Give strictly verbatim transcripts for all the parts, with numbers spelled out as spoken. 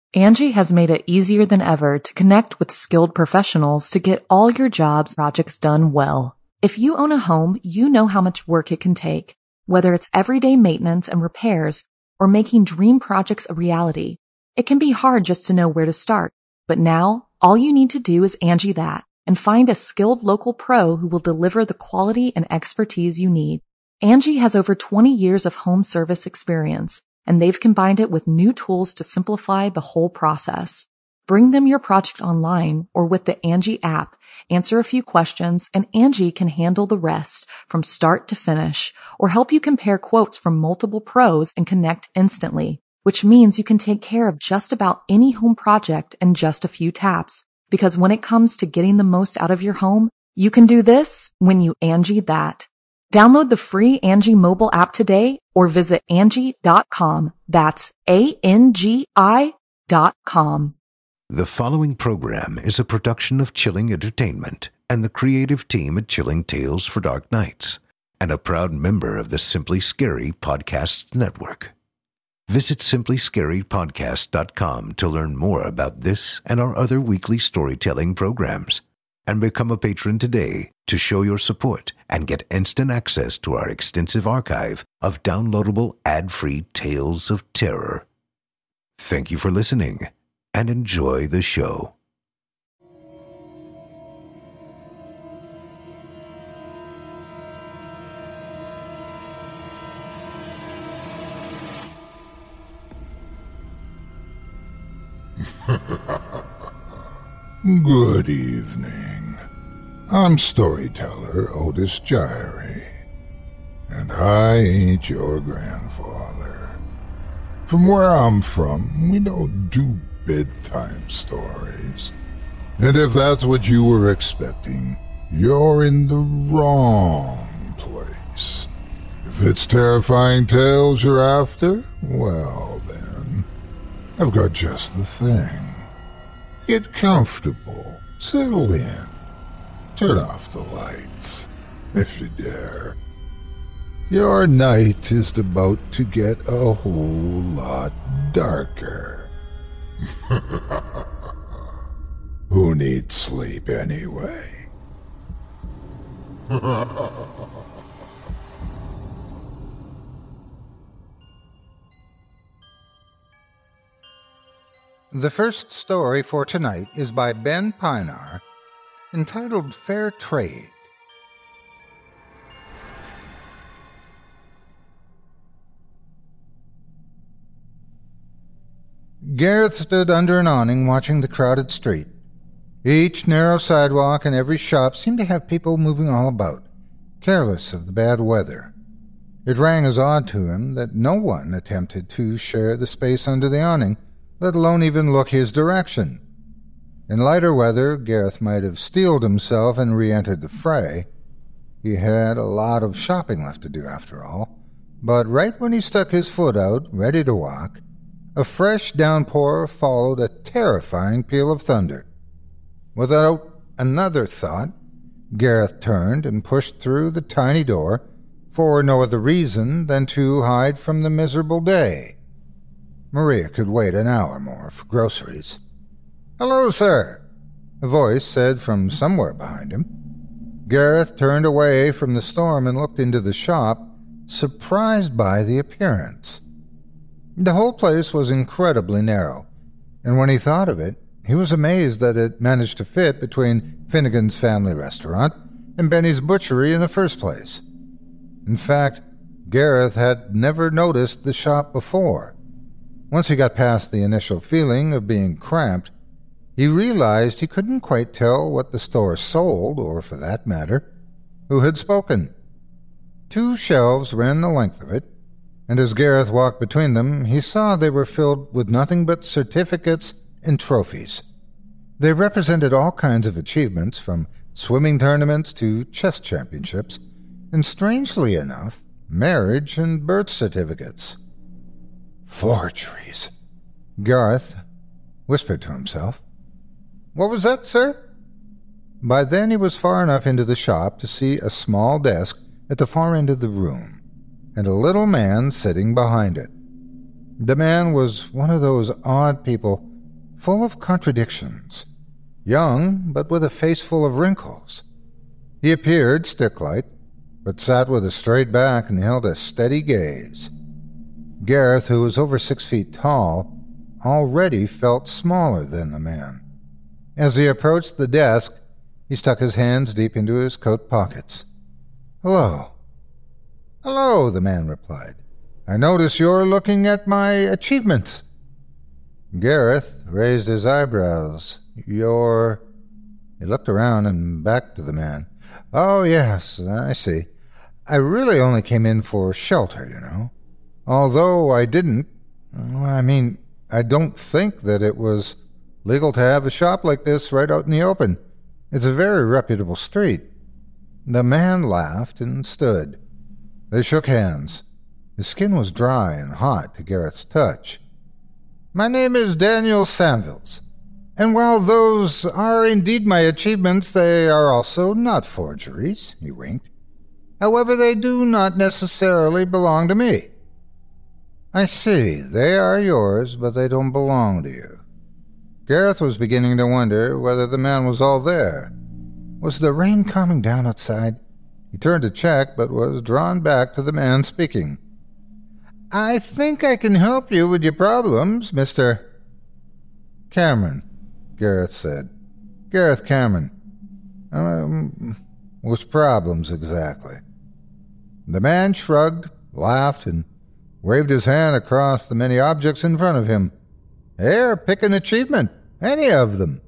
Angie has made it easier than ever to connect with skilled professionals to get all your jobs projects done well. If you own a home, you know how much work it can take, whether it's everyday maintenance and repairs or making dream projects a reality. It can be hard just to know where to start, but now all you need to do is Angie that and find a skilled local pro who will deliver the quality and expertise you need. Angie has over twenty years of home service experience, and they've combined it with new tools to simplify the whole process. Bring them your project online or with the Angie app, answer a few questions, and Angie can handle the rest from start to finish, or help you compare quotes from multiple pros and connect instantly, which means you can take care of just about any home project in just a few taps. Because when it comes to getting the most out of your home, you can do this when you Angie that. Download the free Angie mobile app today or visit Angie dot com. That's A N G I dot com. The following program is a production of Chilling Entertainment and the creative team at Chilling Tales for Dark Nights, and a proud member of the Simply Scary Podcasts Network. Visit simply scary podcast dot com to learn more about this and our other weekly storytelling programs. And become a patron today to show your support and get instant access to our extensive archive of downloadable ad-free tales of terror. Thank you for listening and enjoy the show. Good evening. I'm storyteller Otis Gyrie, and I ain't your grandfather. From where I'm from, we don't do bedtime stories. And if that's what you were expecting, you're in the wrong place. If it's terrifying tales you're after, well then, I've got just the thing. Get comfortable, settle in, turn off the lights, if you dare. Your night is about to get a whole lot darker. Who needs sleep anyway? The first story for tonight is by Ben Pinar, entitled Fair Trade. Gareth stood under an awning watching the crowded street. Each narrow sidewalk and every shop seemed to have people moving all about, careless of the bad weather. It rang as odd to him that no one attempted to share the space under the awning, let alone even look his direction. In lighter weather, Gareth might have steeled himself and re-entered the fray. He had a lot of shopping left to do, after all. But right when he stuck his foot out, ready to walk, a fresh downpour followed a terrifying peal of thunder. Without another thought, Gareth turned and pushed through the tiny door, for no other reason than to hide from the miserable day. Maria could wait an hour more for groceries. "Hello, sir," a voice said from somewhere behind him. Gareth turned away from the storm and looked into the shop, surprised by the appearance. The whole place was incredibly narrow, and when he thought of it, he was amazed that it managed to fit between Finnegan's Family Restaurant and Benny's Butchery in the first place. In fact, Gareth had never noticed the shop before. Once he got past the initial feeling of being cramped, he realized he couldn't quite tell what the store sold, or for that matter, who had spoken. Two shelves ran the length of it, and as Gareth walked between them, he saw they were filled with nothing but certificates and trophies. They represented all kinds of achievements, from swimming tournaments to chess championships, and strangely enough, marriage and birth certificates. Forgeries, Gareth whispered to himself. "What was that, sir?" By then he was far enough into the shop to see a small desk at the far end of the room, and a little man sitting behind it. The man was one of those odd people full of contradictions. Young, but with a face full of wrinkles. He appeared stick-like, but sat with a straight back and held a steady gaze. Gareth, who was over six feet tall, already felt smaller than the man. As he approached the desk, he stuck his hands deep into his coat pockets. "Hello." "Hello," the man replied. "I notice you're looking at my achievements." Gareth raised his eyebrows. "You're—" He looked around and back to the man. "Oh, yes, I see. I really only came in for shelter, you know. Although I didn't, I mean, I don't think that it was legal to have a shop like this right out in the open. It's a very reputable street." The man laughed and stood. They shook hands. His skin was dry and hot to Gareth's touch. "My name is Daniel Sanvils, and while those are indeed my achievements, they are also not forgeries," he winked. "However, they do not necessarily belong to me." "I see. They are yours, but they don't belong to you." Gareth was beginning to wonder whether the man was all there. Was the rain coming down outside? He turned to check, but was drawn back to the man speaking. "I think I can help you with your problems, Mister Cameron," Gareth said. "Gareth Cameron. Um, which problems exactly?" The man shrugged, laughed, and waved his hand across the many objects in front of him. "Here, pick an achievement. Any of them."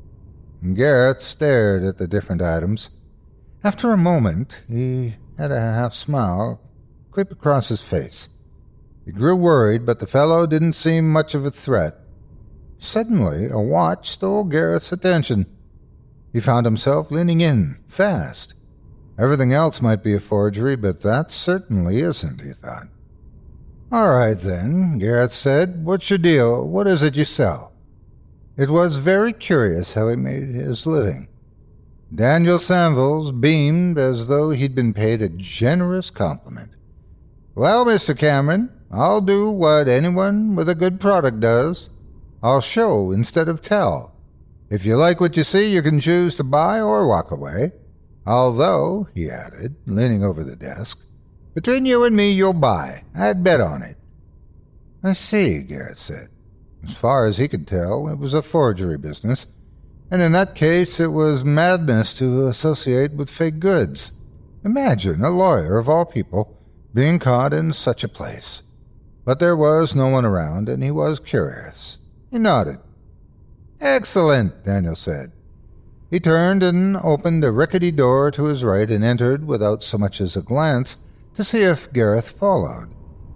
Gareth stared at the different items. After a moment, he had a half-smile creep across his face. He grew worried, but the fellow didn't seem much of a threat. Suddenly, a watch stole Gareth's attention. He found himself leaning in, fast. Everything else might be a forgery, but that certainly isn't, he thought. "All right, then," Gareth said. "What's your deal? What is it you sell?" It was very curious how he made his living. Daniel Sanvils beamed as though he'd been paid a generous compliment. "Well, Mister Cameron, I'll do what anyone with a good product does. I'll show instead of tell. If you like what you see, you can choose to buy or walk away. Although," he added, leaning over the desk, "between you and me, you'll buy. I'd bet on it." "I see," Gareth said. As far as he could tell, it was a forgery business, and in that case it was madness to associate with fake goods. Imagine a lawyer, of all people, being caught in such a place. But there was no one around, and he was curious. He nodded. "Excellent," Daniel said. He turned and opened a rickety door to his right and entered without so much as a glance to see if Gareth followed.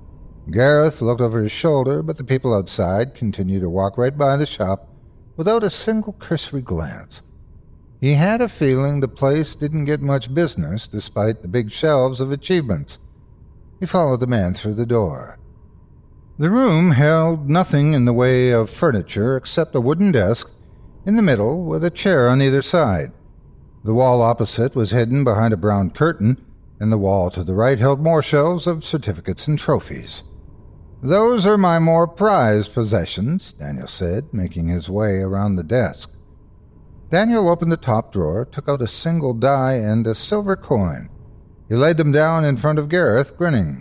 Gareth looked over his shoulder, but the people outside continued to walk right by the shop without a single cursory glance. He had a feeling the place didn't get much business despite the big shelves of achievements. He followed the man through the door. The room held nothing in the way of furniture except a wooden desk in the middle with a chair on either side. The wall opposite was hidden behind a brown curtain, and the wall to the right held more shelves of certificates and trophies. "Those are my more prized possessions," Daniel said, making his way around the desk. Daniel opened the top drawer, took out a single die and a silver coin. He laid them down in front of Gareth, grinning.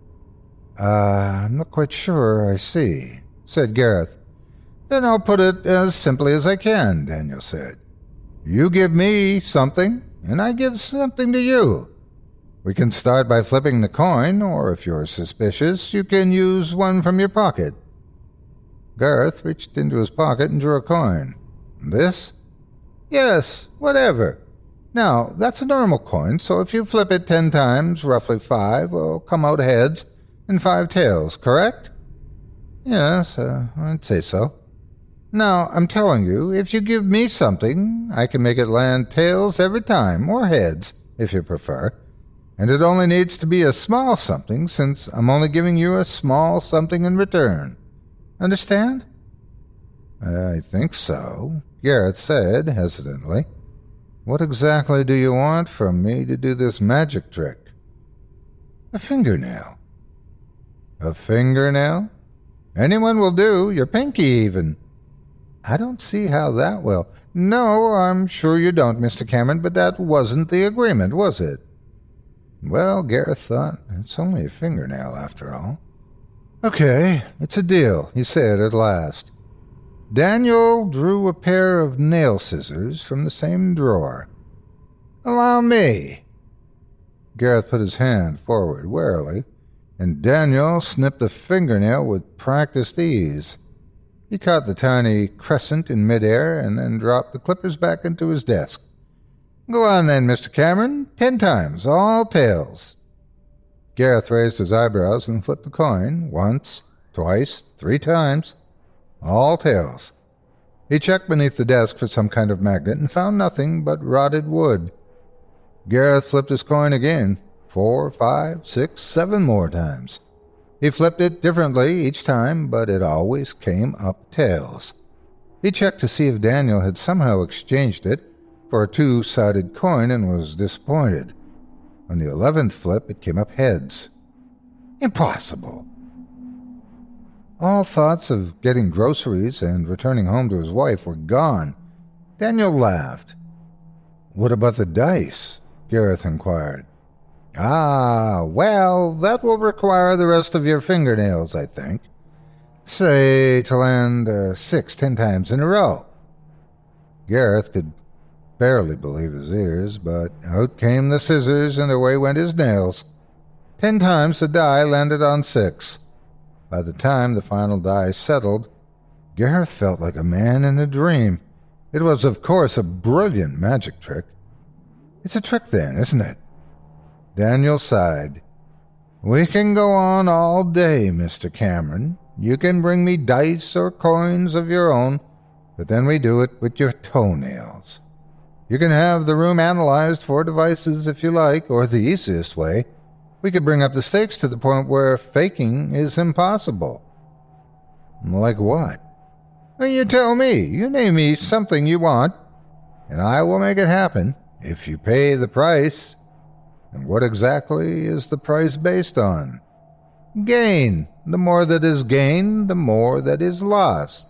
Uh, I'm not quite sure I see," said Gareth. "Then I'll put it as simply as I can," Daniel said. "You give me something, and I give something to you. We can start by flipping the coin, or if you're suspicious, you can use one from your pocket." Gareth reached into his pocket and drew a coin. "This?" "Yes, whatever. Now, that's a normal coin, so if you flip it ten times, roughly five will come out heads and five tails, correct?" "Yes, uh, I'd say so." "Now, I'm telling you, if you give me something, I can make it land tails every time, or heads, if you prefer. And it only needs to be a small something, since I'm only giving you a small something in return. Understand?" "I think so," Gareth said hesitantly. "What exactly do you want from me to do this magic trick?" "A fingernail." "A fingernail? Anyone will do, your pinky even." I don't see how that will. No, I'm sure you don't, Mister Cameron, but that wasn't the agreement, was it? Well, Gareth thought, it's only a fingernail after all. Okay, it's a deal, he said at last. Daniel drew a pair of nail scissors from the same drawer. Allow me. Gareth put his hand forward warily, and Daniel snipped a fingernail with practiced ease. He caught the tiny crescent in midair and then dropped the clippers back into his desk. Go on then, Mister Cameron. Ten times, all tails. Gareth raised his eyebrows and flipped the coin once, twice, three times. All tails. He checked beneath the desk for some kind of magnet and found nothing but rotted wood. Gareth flipped his coin again, four, five, six, seven more times. He flipped it differently each time, but it always came up tails. He checked to see if Daniel had somehow exchanged it for a two-sided coin and was disappointed. On the eleventh flip, it came up heads. Impossible. All thoughts of getting groceries and returning home to his wife were gone. Daniel laughed. What about the dice? Gareth inquired. Ah, well, that will require the rest of your fingernails, I think. Say, to land uh, six ten times in a row. Gareth could barely believe his ears, but out came the scissors and away went his nails. Ten times the die landed on six. By the time the final die settled, Gareth felt like a man in a dream. It was, of course, a brilliant magic trick. It's a trick, then, isn't it? Daniel sighed. We can go on all day, Mister Cameron. You can bring me dice or coins of your own, but then we do it with your toenails. You can have the room analyzed for devices if you like, or the easiest way, we could bring up the stakes to the point where faking is impossible. Like what? Well, you tell me. You name me something you want, and I will make it happen, if you pay the price. And what exactly is the price based on? Gain. The more that is gained, the more that is lost.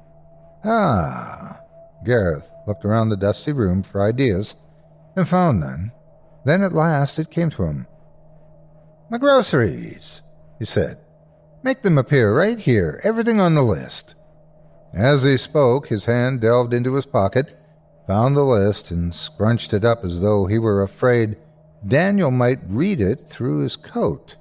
Ah. Gareth looked around the dusty room for ideas and found none. Then at last it came to him. My groceries, he said. Make them appear right here, everything on the list. As he spoke, his hand delved into his pocket, found the list, and scrunched it up as though he were afraid Daniel might read it through his coat.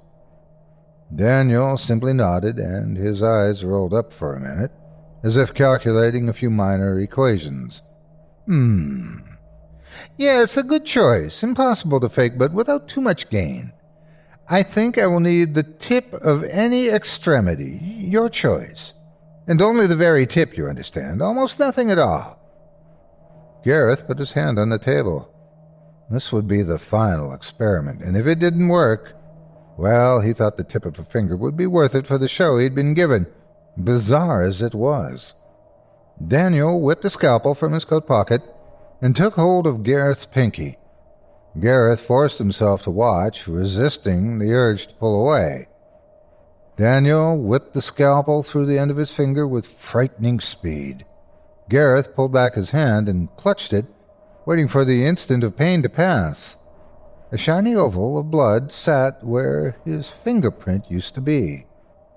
Daniel simply nodded, and his eyes rolled up for a minute, as if calculating a few minor equations. Hmm. Yes, a good choice. Impossible to fake, but without too much gain. I think I will need the tip of any extremity, your choice. And only the very tip, you understand. Almost nothing at all. Gareth put his hand on the table. This would be the final experiment, and if it didn't work, well, he thought the tip of a finger would be worth it for the show he'd been given, bizarre as it was. Daniel whipped a scalpel from his coat pocket and took hold of Gareth's pinky. Gareth forced himself to watch, resisting the urge to pull away. Daniel whipped the scalpel through the end of his finger with frightening speed. Gareth pulled back his hand and clutched it, waiting for the instant of pain to pass. A shiny oval of blood sat where his fingerprint used to be.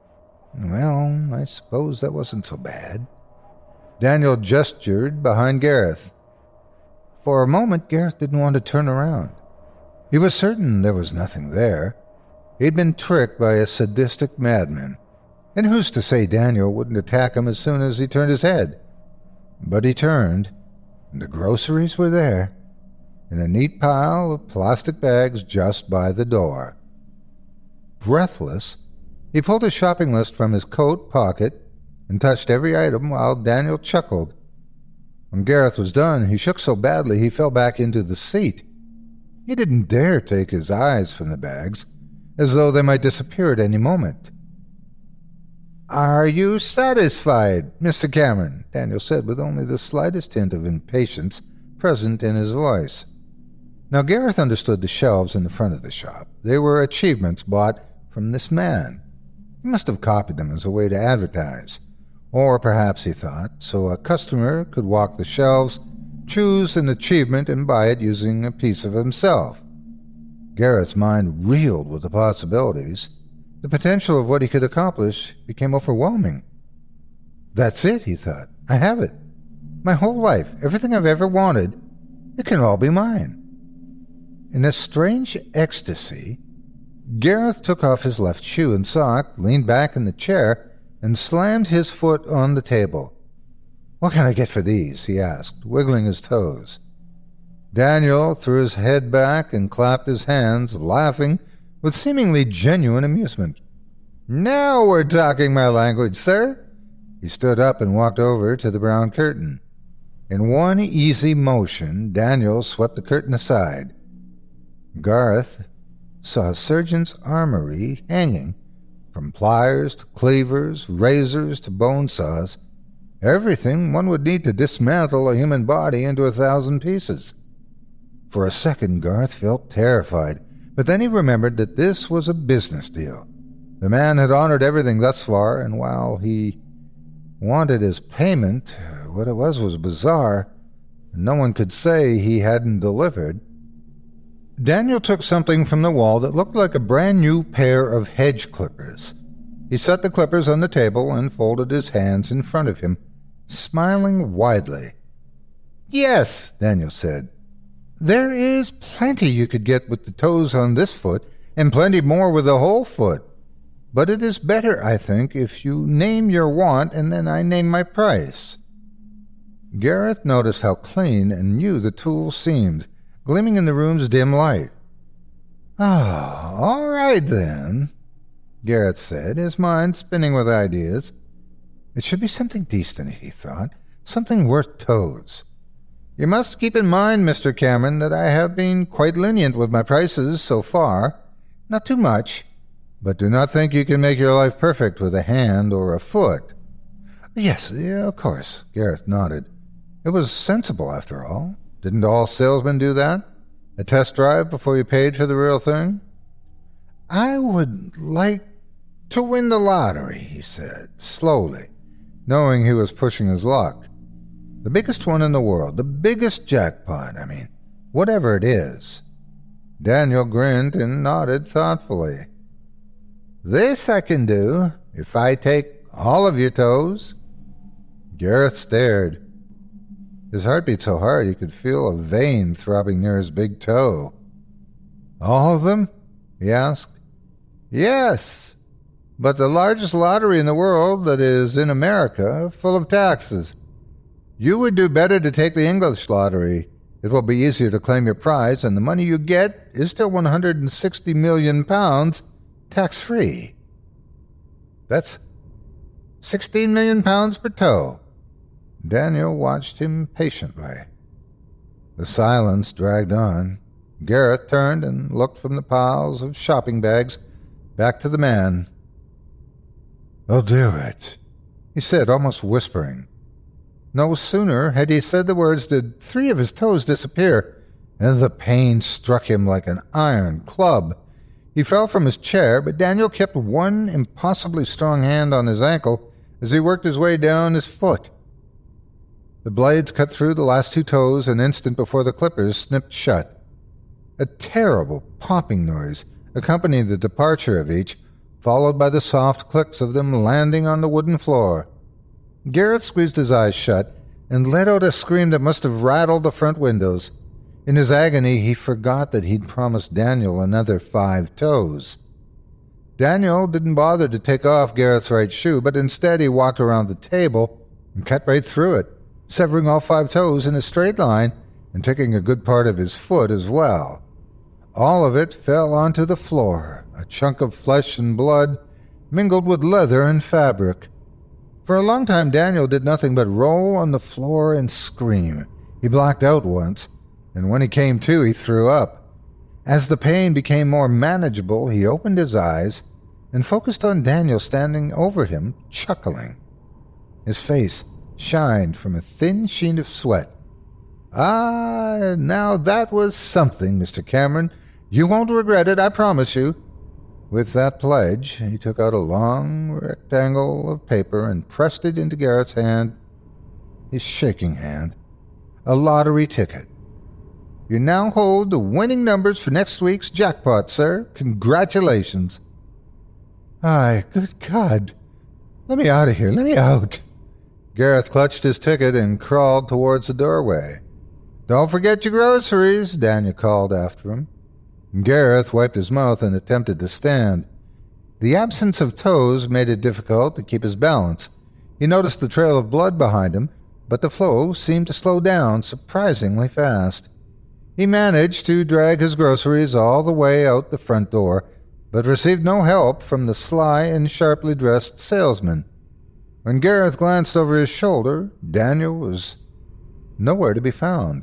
Well, I suppose that wasn't so bad. Daniel gestured behind Gareth. For a moment, Gareth didn't want to turn around. He was certain there was nothing there. He'd been tricked by a sadistic madman, and who's to say Daniel wouldn't attack him as soon as he turned his head? But he turned, and the groceries were there, in a neat pile of plastic bags just by the door. Breathless, he pulled his shopping list from his coat pocket and touched every item while Daniel chuckled. When Gareth was done, he shook so badly he fell back into the seat. He didn't dare take his eyes from the bags, as though they might disappear at any moment. "Are you satisfied, Mister Cameron?" Daniel said with only the slightest hint of impatience present in his voice. Now Gareth understood the shelves in the front of the shop. They were achievements bought from this man. He must have copied them as a way to advertise, Or perhaps, he thought, so a customer could walk the shelves, choose an achievement, and buy it using a piece of himself. Gareth's mind reeled with the possibilities. The potential of what he could accomplish became overwhelming. That's it, he thought. I have it. My whole life, everything I've ever wanted, it can all be mine. In a strange ecstasy, Gareth took off his left shoe and sock, leaned back in the chair, and slammed his foot on the table. "What can I get for these?" he asked, wiggling his toes. Daniel threw his head back and clapped his hands, laughing with seemingly genuine amusement. "Now we're talking my language, sir." He stood up and walked over to the brown curtain. In one easy motion, Daniel swept the curtain aside. Gareth saw a surgeon's armory hanging, from pliers to cleavers, razors to bone saws, everything one would need to dismantle a human body into a thousand pieces. For a second, Gareth felt terrified, but then he remembered that this was a business deal. The man had honored everything thus far, and while he wanted his payment, what it was was bizarre, and no one could say he hadn't delivered. Daniel took something from the wall that looked like a brand-new pair of hedge clippers. He set the clippers on the table and folded his hands in front of him, smiling widely. "Yes," Daniel said. "There is plenty you could get with the toes on this foot, and plenty more with the whole foot. But it is better, I think, if you name your want and then I name my price." Gareth noticed how clean and new the tool seemed, gleaming in the room's dim light. "Ah, all right then," Gareth said, his mind spinning with ideas. It should be something decent, he thought, something worth toes. "You must keep in mind, Mister Cameron, that I have been quite lenient with my prices so far. Not too much, but do not think you can make your life perfect with a hand or a foot." "Yes, yeah, of course," Gareth nodded. It was sensible, after all. Didn't all salesmen do that? A test drive before you paid for the real thing? "I would like to win the lottery," he said, slowly, knowing he was pushing his luck. "The biggest one in the world, the biggest jackpot, I mean, whatever it is." Daniel grinned and nodded thoughtfully. "This I can do, if I take all of your toes." Gareth stared. His heart beat so hard he could feel a vein throbbing near his big toe. "All of them?" he asked. "Yes, but the largest lottery in the world, that is in America, full of taxes. You would do better to take the English lottery. It will be easier to claim your prize, and the money you get is still one hundred sixty million pounds, tax-free. That's sixteen million pounds per toe." Daniel watched him patiently. The silence dragged on. Gareth turned and looked from the piles of shopping bags back to the man. "I'll do it," he said, almost whispering. No sooner had he said the words did three of his toes disappear, and the pain struck him like an iron club. He fell from his chair, but Daniel kept one impossibly strong hand on his ankle as he worked his way down his foot. The blades cut through the last two toes an instant before the clippers snipped shut. A terrible popping noise accompanied the departure of each, followed by the soft clicks of them landing on the wooden floor. Gareth squeezed his eyes shut and let out a scream that must have rattled the front windows. In his agony, he forgot that he'd promised Daniel another five toes. Daniel didn't bother to take off Gareth's right shoe, but instead he walked around the table and cut right through it, severing all five toes in a straight line and taking a good part of his foot as well. All of it fell onto the floor, a chunk of flesh and blood mingled with leather and fabric. For a long time Daniel did nothing but roll on the floor and scream. He blacked out once, and when he came to, he threw up. As the pain became more manageable, he opened his eyes and focused on Daniel standing over him, chuckling. His face shined from a thin sheen of sweat. "Ah, now that was something, Mister Cameron. You won't regret it, I promise you." With that pledge, he took out a long rectangle of paper and pressed it into Garrett's hand, his shaking hand. A lottery ticket. You now hold the winning numbers for next week's jackpot, sir. Congratulations. Aye, good God. Let me out of here. Let me out. Gareth clutched his ticket and crawled towards the doorway. Don't forget your groceries, Daniel called after him. Gareth wiped his mouth and attempted to stand. The absence of toes made it difficult to keep his balance. He noticed the trail of blood behind him, but the flow seemed to slow down surprisingly fast. He managed to drag his groceries all the way out the front door, but received no help from the sly and sharply dressed salesman. When Gareth glanced over his shoulder, Daniel was nowhere to be found.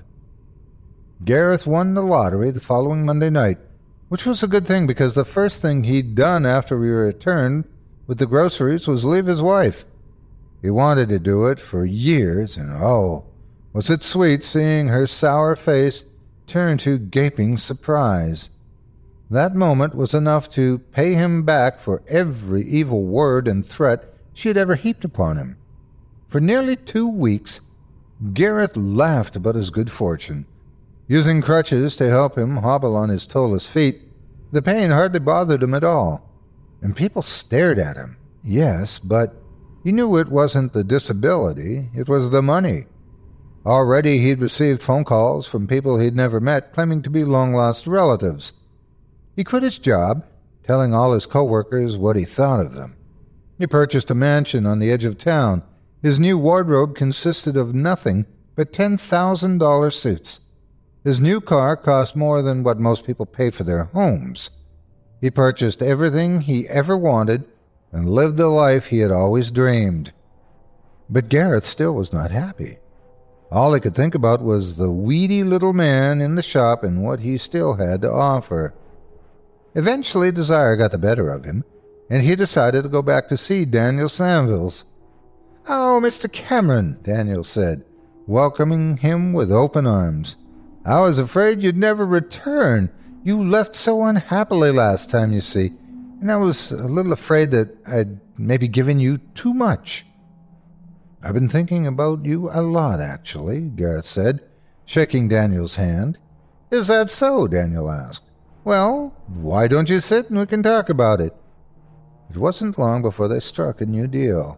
Gareth won the lottery the following Monday night, which was a good thing because the first thing he'd done after we returned with the groceries was leave his wife. He wanted to do it for years, and oh, was it sweet seeing her sour face turn to gaping surprise. That moment was enough to pay him back for every evil word and threat she had ever heaped upon him. For nearly two weeks, Gareth laughed about his good fortune. Using crutches to help him hobble on his toeless feet, the pain hardly bothered him at all. And people stared at him, yes, but he knew it wasn't the disability, it was the money. Already he'd received phone calls from people he'd never met claiming to be long-lost relatives. He quit his job, telling all his co-workers what he thought of them. He purchased a mansion on the edge of town. His new wardrobe consisted of nothing but ten thousand dollars suits. His new car cost more than what most people pay for their homes. He purchased everything he ever wanted and lived the life he had always dreamed. But Gareth still was not happy. All he could think about was the weedy little man in the shop and what he still had to offer. Eventually, desire got the better of him, and he decided to go back to see Daniel Samvilles. "Oh, Mister Cameron," Daniel said, welcoming him with open arms. "I was afraid you'd never return. You left so unhappily last time, you see, and I was a little afraid that I'd maybe given you too much." "I've been thinking about you a lot, actually," Gareth said, shaking Daniel's hand. "Is that so?" Daniel asked. "Well, why don't you sit and we can talk about it?" It wasn't long before they struck a new deal.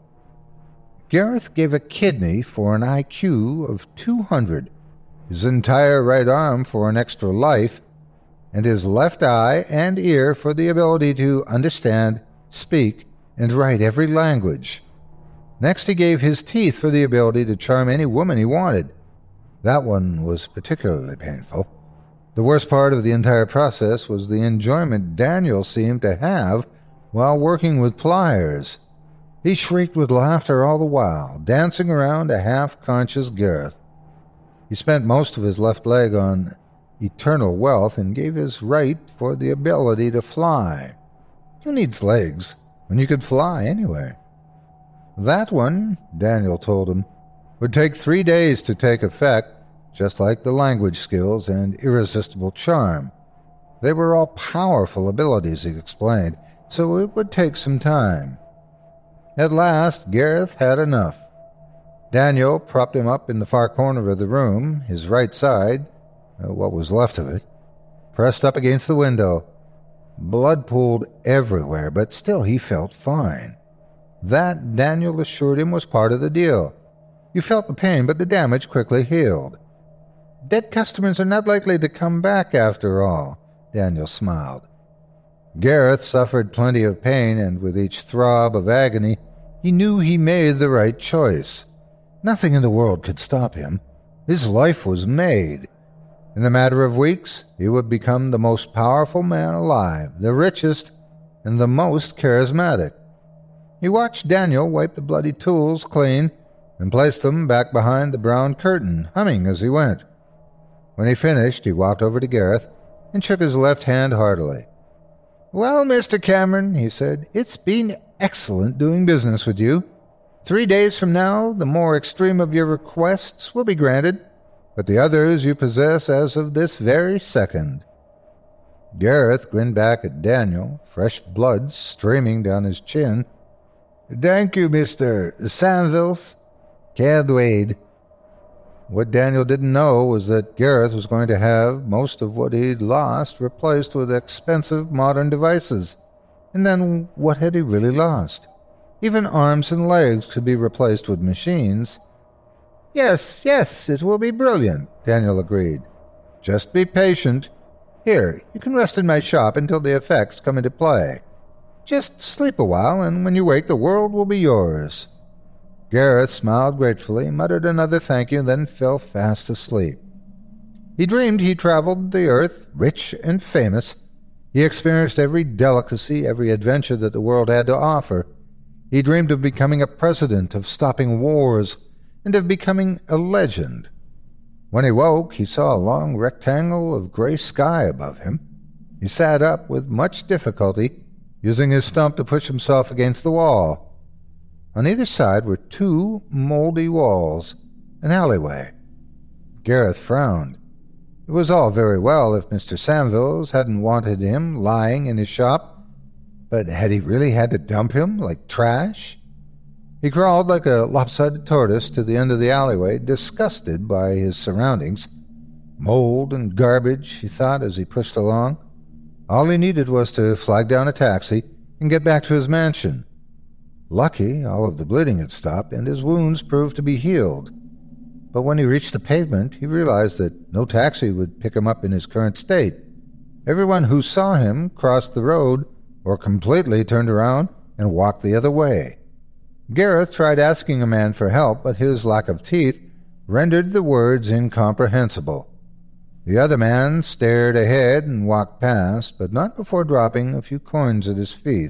Gareth gave a kidney for an I Q of two hundred, his entire right arm for an extra life, and his left eye and ear for the ability to understand, speak, and write every language. Next he gave his teeth for the ability to charm any woman he wanted. That one was particularly painful. The worst part of the entire process was the enjoyment Daniel seemed to have while working with pliers. He shrieked with laughter all the while, dancing around a half-conscious Gareth. He spent most of his left leg on eternal wealth and gave his right for the ability to fly. Who needs legs when you could fly anyway? That one, Daniel told him, would take three days to take effect, just like the language skills and irresistible charm. They were all powerful abilities, he explained, so it would take some time. At last, Gareth had enough. Daniel propped him up in the far corner of the room, his right side, what was left of it, pressed up against the window. Blood pooled everywhere, but still he felt fine. That, Daniel assured him, was part of the deal. You felt the pain, but the damage quickly healed. Dead customers are not likely to come back after all, Daniel smiled. Gareth suffered plenty of pain, and with each throb of agony, he knew he made the right choice. Nothing in the world could stop him. His life was made. In a matter of weeks, he would become the most powerful man alive, the richest, and the most charismatic. He watched Daniel wipe the bloody tools clean and placed them back behind the brown curtain, humming as he went. When he finished, he walked over to Gareth and shook his left hand heartily. "Well, Mister Cameron," he said, "it's been excellent doing business with you. Three days from now, the more extreme of your requests will be granted, but the others you possess as of this very second." Gareth grinned back at Daniel, fresh blood streaming down his chin. "Thank you, Mister Sanville. Can't wait." What Daniel didn't know was that Gareth was going to have most of what he'd lost replaced with expensive modern devices. And then what had he really lost? Even arms and legs could be replaced with machines. "Yes, yes, it will be brilliant," Daniel agreed. "Just be patient. Here, you can rest in my shop until the effects come into play. Just sleep a while, and when you wake, the world will be yours." Gareth smiled gratefully, muttered another thank you, then fell fast asleep. He dreamed he traveled the earth, rich and famous. He experienced every delicacy, every adventure that the world had to offer. He dreamed of becoming a president, of stopping wars, and of becoming a legend. When he woke, he saw a long rectangle of gray sky above him. He sat up with much difficulty, using his stump to push himself against the wall. On either side were two moldy walls, an alleyway. Gareth frowned. It was all very well if Mister Sanville hadn't wanted him lying in his shop, but had he really had to dump him like trash? He crawled like a lopsided tortoise to the end of the alleyway, disgusted by his surroundings. Mold and garbage, he thought as he pushed along. All he needed was to flag down a taxi and get back to his mansion. Lucky, all of the bleeding had stopped, and his wounds proved to be healed. But when he reached the pavement, he realized that no taxi would pick him up in his current state. Everyone who saw him crossed the road or completely turned around and walked the other way. Gareth tried asking a man for help, but his lack of teeth rendered the words incomprehensible. The other man stared ahead and walked past, but not before dropping a few coins at his feet.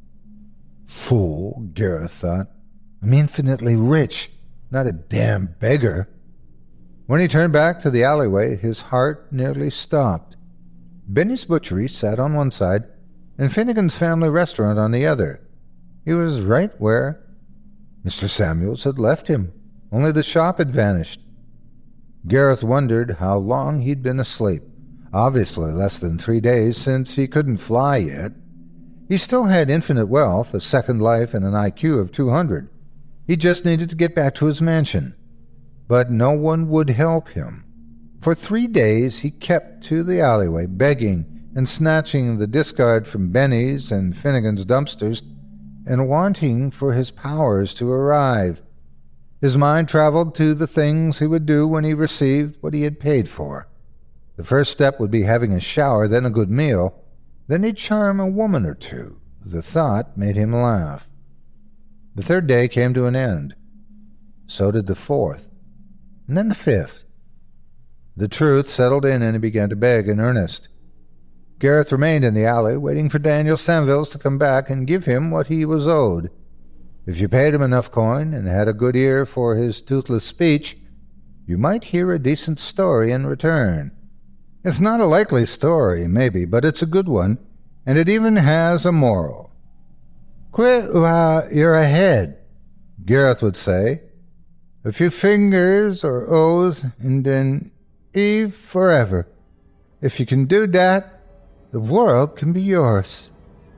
Fool, Gareth thought. I'm infinitely rich, not a damn beggar. When he turned back to the alleyway, his heart nearly stopped. Benny's Butchery sat on one side, and Finnegan's Family Restaurant on the other. He was right where Mister Samuels had left him. Only the shop had vanished. Gareth wondered how long he'd been asleep. Obviously less than three days, since he couldn't fly yet. He still had infinite wealth, a second life, and an I Q of two hundred. He just needed to get back to his mansion. But no one would help him. For three days he kept to the alleyway, begging and snatching the discard from Benny's and Finnegan's dumpsters, and wanting for his powers to arrive. His mind traveled to the things he would do when he received what he had paid for. The first step would be having a shower, then a good meal. Then he'd charm a woman or two. The thought made him laugh. The third day came to an end. So did the fourth. And then the fifth. The truth settled in and he began to beg in earnest. Gareth remained in the alley, waiting for Daniel Sanville to come back and give him what he was owed. If you paid him enough coin and had a good ear for his toothless speech, you might hear a decent story in return. It's not a likely story, maybe, but it's a good one, and it even has a moral. "Quit while you're ahead," Gareth would say. "A few fingers or O's, and then Eve forever. If you can do that, the world can be yours."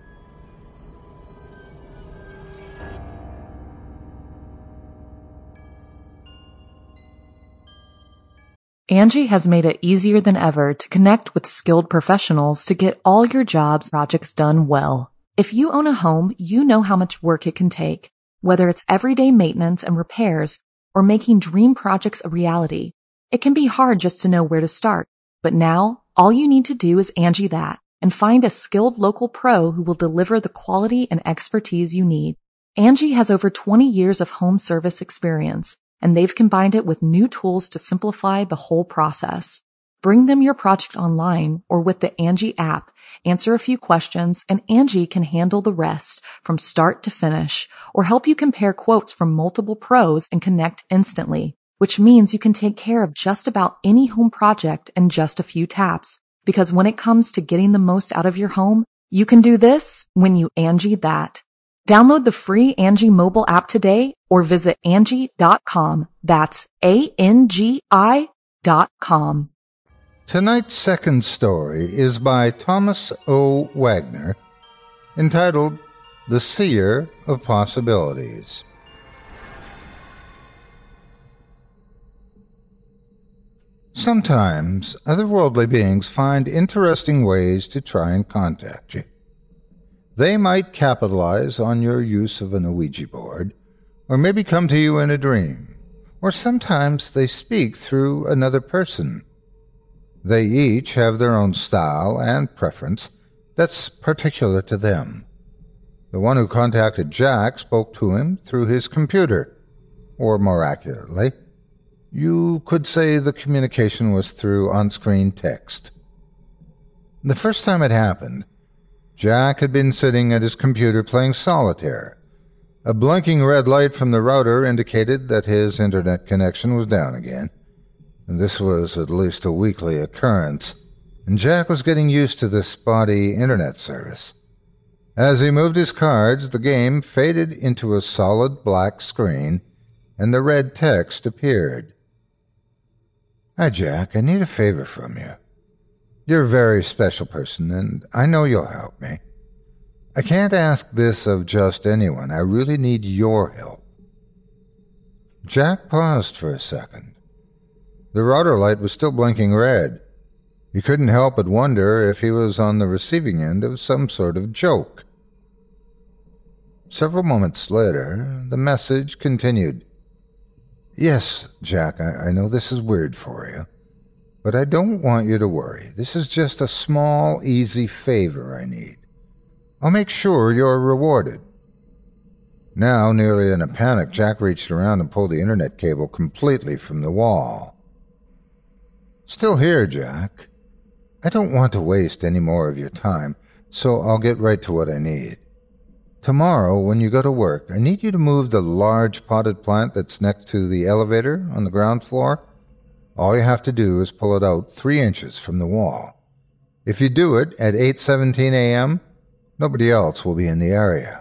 Angie has made it easier than ever to connect with skilled professionals to get all your jobs projects done well. If you own a home, you know how much work it can take, whether it's everyday maintenance and repairs or making dream projects a reality. It can be hard just to know where to start, but now all you need to do is Angie that and find a skilled local pro who will deliver the quality and expertise you need. Angie has over twenty years of home service experience, and they've combined it with new tools to simplify the whole process. Bring them your project online or with the Angie app, answer a few questions, and Angie can handle the rest from start to finish, or help you compare quotes from multiple pros and connect instantly, which means you can take care of just about any home project in just a few taps. Because when it comes to getting the most out of your home, you can do this when you Angie that. Download the free Angie mobile app today or visit Angie dot com. That's A N G I dot com. Tonight's second story is by Thomas O. Wagner, entitled The Seer of Possibilities. Sometimes otherworldly beings find interesting ways to try and contact you. They might capitalize on your use of an Ouija board, or maybe come to you in a dream, or sometimes they speak through another person. They each have their own style and preference that's particular to them. The one who contacted Jack spoke to him through his computer, or more accurately, you could say the communication was through on-screen text. The first time it happened, Jack had been sitting at his computer playing solitaire. A blinking red light from the router indicated that his internet connection was down again, and this was at least a weekly occurrence, and Jack was getting used to this spotty internet service. As he moved his cards, the game faded into a solid black screen, and the red text appeared. Hi, Jack, I need a favor from you. You're a very special person, and I know you'll help me. I can't ask this of just anyone. I really need your help. Jack paused for a second. The router light was still blinking red. He couldn't help but wonder if he was on the receiving end of some sort of joke. Several moments later, the message continued. Yes, Jack, I, I know this is weird for you, but I don't want you to worry. This is just a small, easy favor I need. I'll make sure you're rewarded. Now, nearly in a panic, Jack reached around and pulled the internet cable completely from the wall. Still here, Jack. I don't want to waste any more of your time, so I'll get right to what I need. Tomorrow, when you go to work, I need you to move the large potted plant that's next to the elevator on the ground floor. All you have to do is pull it out three inches from the wall. If you do it at eight seventeen a.m., nobody else will be in the area.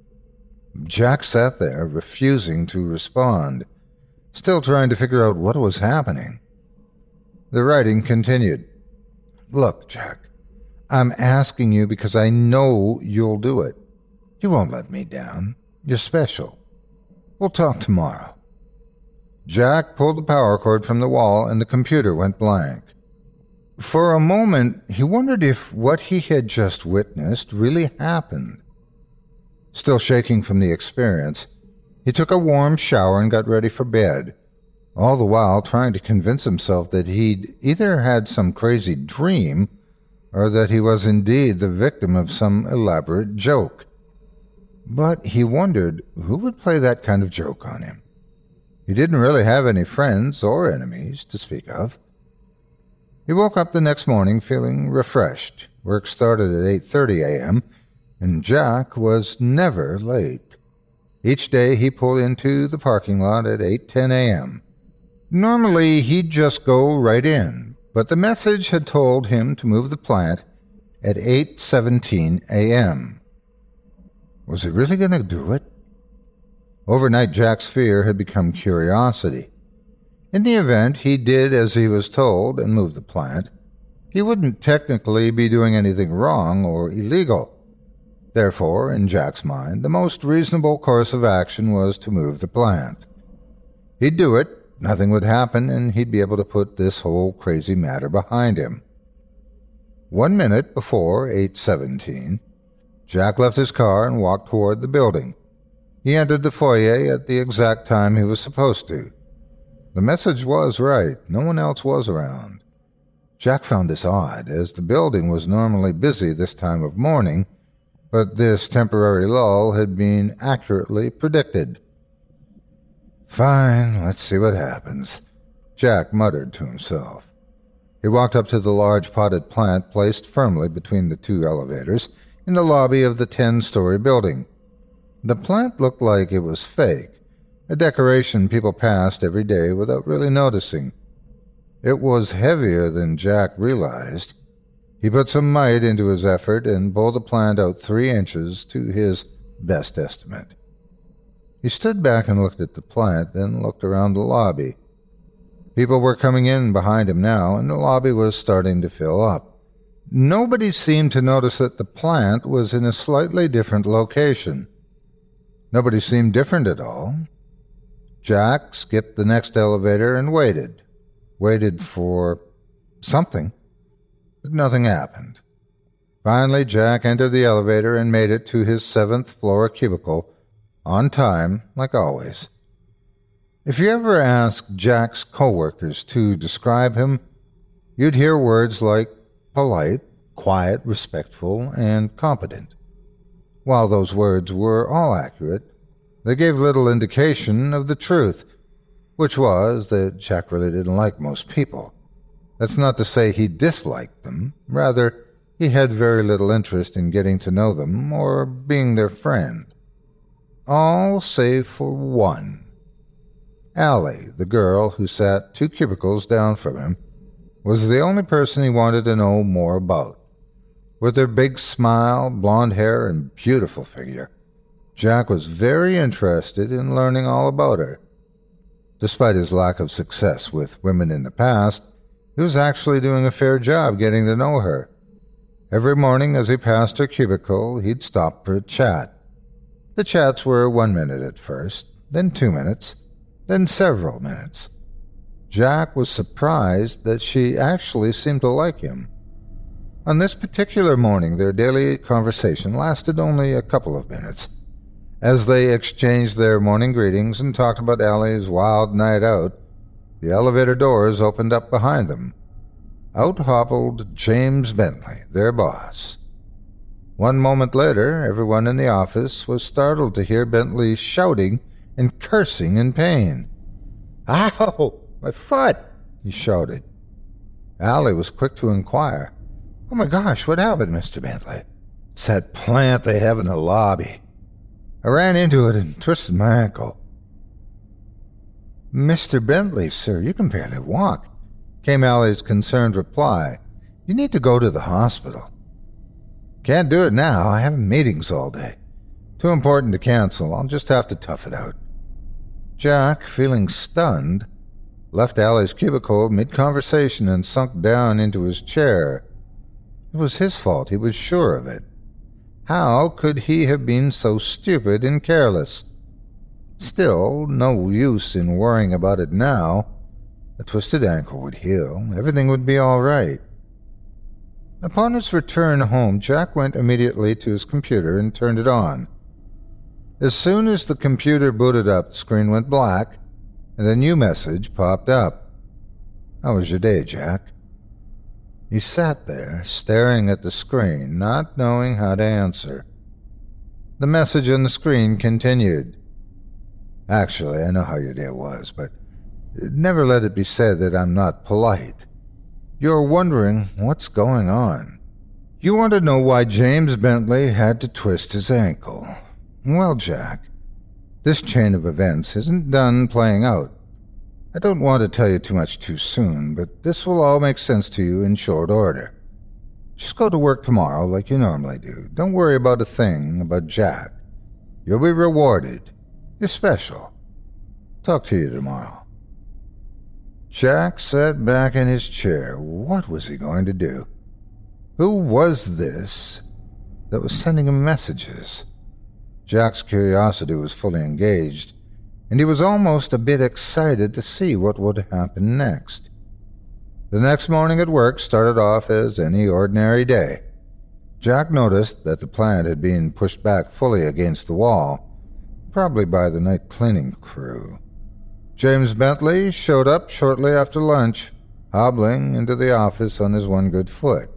Jack sat there, refusing to respond, still trying to figure out what was happening. The writing continued. Look, Jack, I'm asking you because I know you'll do it. You won't let me down. You're special. We'll talk tomorrow. Jack pulled the power cord from the wall and the computer went blank. For a moment, he wondered if what he had just witnessed really happened. Still shaking from the experience, he took a warm shower and got ready for bed, all the while trying to convince himself that he'd either had some crazy dream or that he was indeed the victim of some elaborate joke. But he wondered who would play that kind of joke on him. He didn't really have any friends or enemies to speak of. He woke up the next morning feeling refreshed. Work started at eight thirty a.m., and Jack was never late. Each day he pulled into the parking lot at eight ten a.m. Normally he'd just go right in, but the message had told him to move the plant at eight seventeen a.m. Was he really going to do it? Overnight, Jack's fear had become curiosity. In the event he did as he was told and moved the plant, he wouldn't technically be doing anything wrong or illegal. Therefore, in Jack's mind, the most reasonable course of action was to move the plant. He'd do it, nothing would happen, and he'd be able to put this whole crazy matter behind him. One minute before eight seventeen, Jack left his car and walked toward the building. He entered the foyer at the exact time he was supposed to. The message was right. No one else was around. Jack found this odd, as the building was normally busy this time of morning, but this temporary lull had been accurately predicted. Fine, let's see what happens, Jack muttered to himself. He walked up to the large potted plant placed firmly between the two elevators in the lobby of the ten-story building. The plant looked like it was fake, a decoration people passed every day without really noticing. It was heavier than Jack realized. He put some might into his effort and pulled the plant out three inches to his best estimate. He stood back and looked at the plant, then looked around the lobby. People were coming in behind him now, and the lobby was starting to fill up. Nobody seemed to notice that the plant was in a slightly different location. Nobody seemed different at all. Jack skipped the next elevator and waited. Waited for something, but nothing happened. Finally, Jack entered the elevator and made it to his seventh floor cubicle, on time, like always. If you ever asked Jack's coworkers to describe him, you'd hear words like polite, quiet, respectful, and competent. While those words were all accurate, they gave little indication of the truth, which was that Jack really didn't like most people. That's not to say he disliked them. Rather, he had very little interest in getting to know them or being their friend. All save for one. Allie, the girl who sat two cubicles down from him, was the only person he wanted to know more about. With her big smile, blonde hair, and beautiful figure, Jack was very interested in learning all about her. Despite his lack of success with women in the past, he was actually doing a fair job getting to know her. Every morning as he passed her cubicle, he'd stop for a chat. The chats were one minute at first, then two minutes, then several minutes. Jack was surprised that she actually seemed to like him. On this particular morning, their daily conversation lasted only a couple of minutes. As they exchanged their morning greetings and talked about Allie's wild night out, the elevator doors opened up behind them. Out hobbled James Bentley, their boss. One moment later, everyone in the office was startled to hear Bentley shouting and cursing in pain. "Ow! My foot!" he shouted. Allie was quick to inquire, "Oh my gosh, what happened, Mister Bentley?" "It's that plant they have in the lobby. I ran into it and twisted my ankle." "Mister Bentley, sir, you can barely walk," came Allie's concerned reply. "You need to go to the hospital." "Can't do it now. I have meetings all day. Too important to cancel. I'll just have to tough it out." Jack, feeling stunned, left Allie's cubicle mid-conversation and sunk down into his chair. It was his fault. He was sure of it. How could he have been so stupid and careless? Still, no use in worrying about it now. A twisted ankle would heal. Everything would be all right. Upon his return home, Jack went immediately to his computer and turned it on. As soon as the computer booted up, the screen went black, and a new message popped up. "How was your day, Jack?" He sat there, staring at the screen, not knowing how to answer. The message on the screen continued. "Actually, I know how your day was, but never let it be said that I'm not polite. You're wondering what's going on. You want to know why James Bentley had to twist his ankle. Well, Jack, this chain of events isn't done playing out. I don't want to tell you too much too soon, but this will all make sense to you in short order. Just go to work tomorrow like you normally do. Don't worry about a thing about Jack. You'll be rewarded. You're special. Talk to you tomorrow." Jack sat back in his chair. What was he going to do? Who was this that was sending him messages? Jack's curiosity was fully engaged, and he was almost a bit excited to see what would happen next. The next morning at work started off as any ordinary day. Jack noticed that the plant had been pushed back fully against the wall, probably by the night cleaning crew. James Bentley showed up shortly after lunch, hobbling into the office on his one good foot.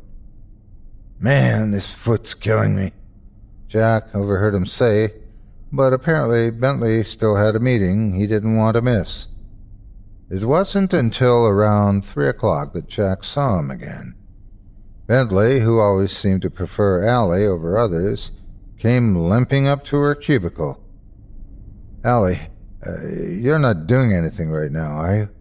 "Man, this foot's killing me," Jack overheard him say, but apparently Bentley still had a meeting he didn't want to miss. It wasn't until around three o'clock that Jack saw him again. Bentley, who always seemed to prefer Allie over others, came limping up to her cubicle. "Allie, uh, you're not doing anything right now, are you?"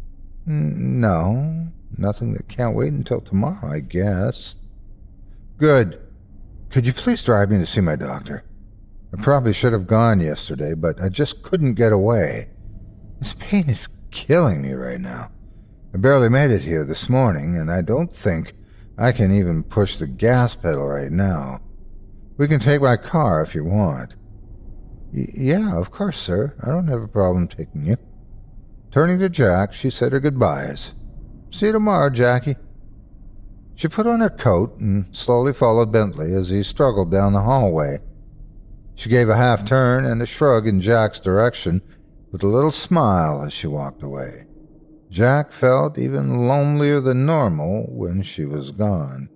"No, nothing that can't wait until tomorrow, I guess." "Good. Could you please drive me to see my doctor? I probably should have gone yesterday, but I just couldn't get away. This pain is killing me right now. I barely made it here this morning, and I don't think I can even push the gas pedal right now. We can take my car if you want." Y- yeah, of course, sir. I don't have a problem taking you." Turning to Jack, she said her goodbyes. "See you tomorrow, Jackie." She put on her coat and slowly followed Bentley as he struggled down the hallway. She gave a half-turn and a shrug in Jack's direction, with a little smile as she walked away. Jack felt even lonelier than normal when she was gone.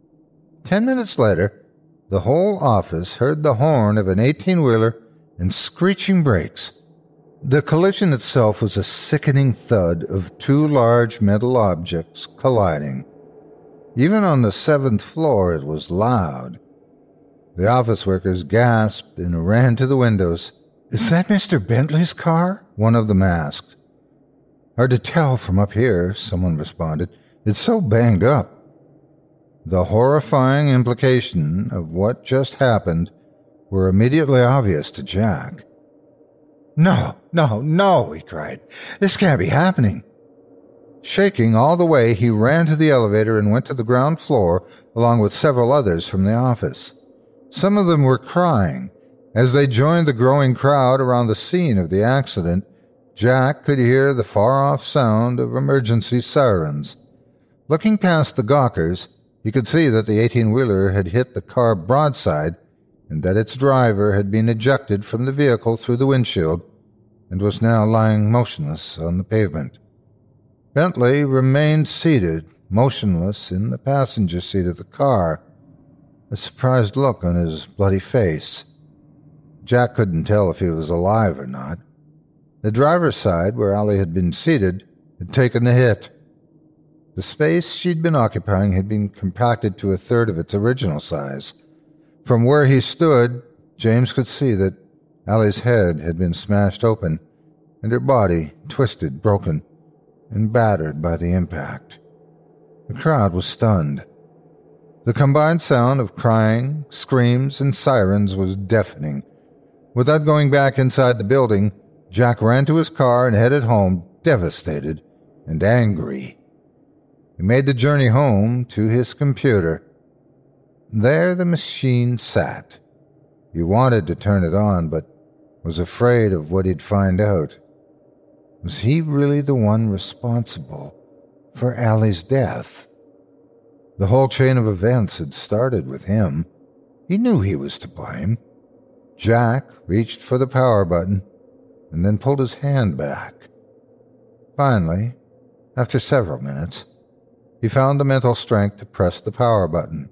Ten minutes later, the whole office heard the horn of an eighteen-wheeler and screeching brakes. The collision itself was a sickening thud of two large metal objects colliding. Even on the seventh floor it was loud. The office workers gasped and ran to the windows. "Is that Mister Bentley's car?" one of them asked. "Hard to tell from up here," someone responded. "It's so banged up." The horrifying implication of what just happened were immediately obvious to Jack. "No, no, no," he cried. "This can't be happening." Shaking all the way, he ran to the elevator and went to the ground floor along with several others from the office. Some of them were crying. As they joined the growing crowd around the scene of the accident, Jack could hear the far-off sound of emergency sirens. Looking past the gawkers, he could see that the eighteen-wheeler had hit the car broadside and that its driver had been ejected from the vehicle through the windshield and was now lying motionless on the pavement. Bentley remained seated, motionless, in the passenger seat of the car, a surprised look on his bloody face. Jack couldn't tell if he was alive or not. The driver's side, where Allie had been seated, had taken the hit. The space she'd been occupying had been compacted to a third of its original size. From where he stood, James could see that Allie's head had been smashed open, and her body twisted, broken, and battered by the impact. The crowd was stunned. The combined sound of crying, screams, and sirens was deafening. Without going back inside the building, Jack ran to his car and headed home, devastated and angry. He made the journey home to his computer. There the machine sat. He wanted to turn it on, but was afraid of what he'd find out. Was he really the one responsible for Allie's death? The whole chain of events had started with him. He knew he was to blame. Jack reached for the power button and then pulled his hand back. Finally, after several minutes, he found the mental strength to press the power button.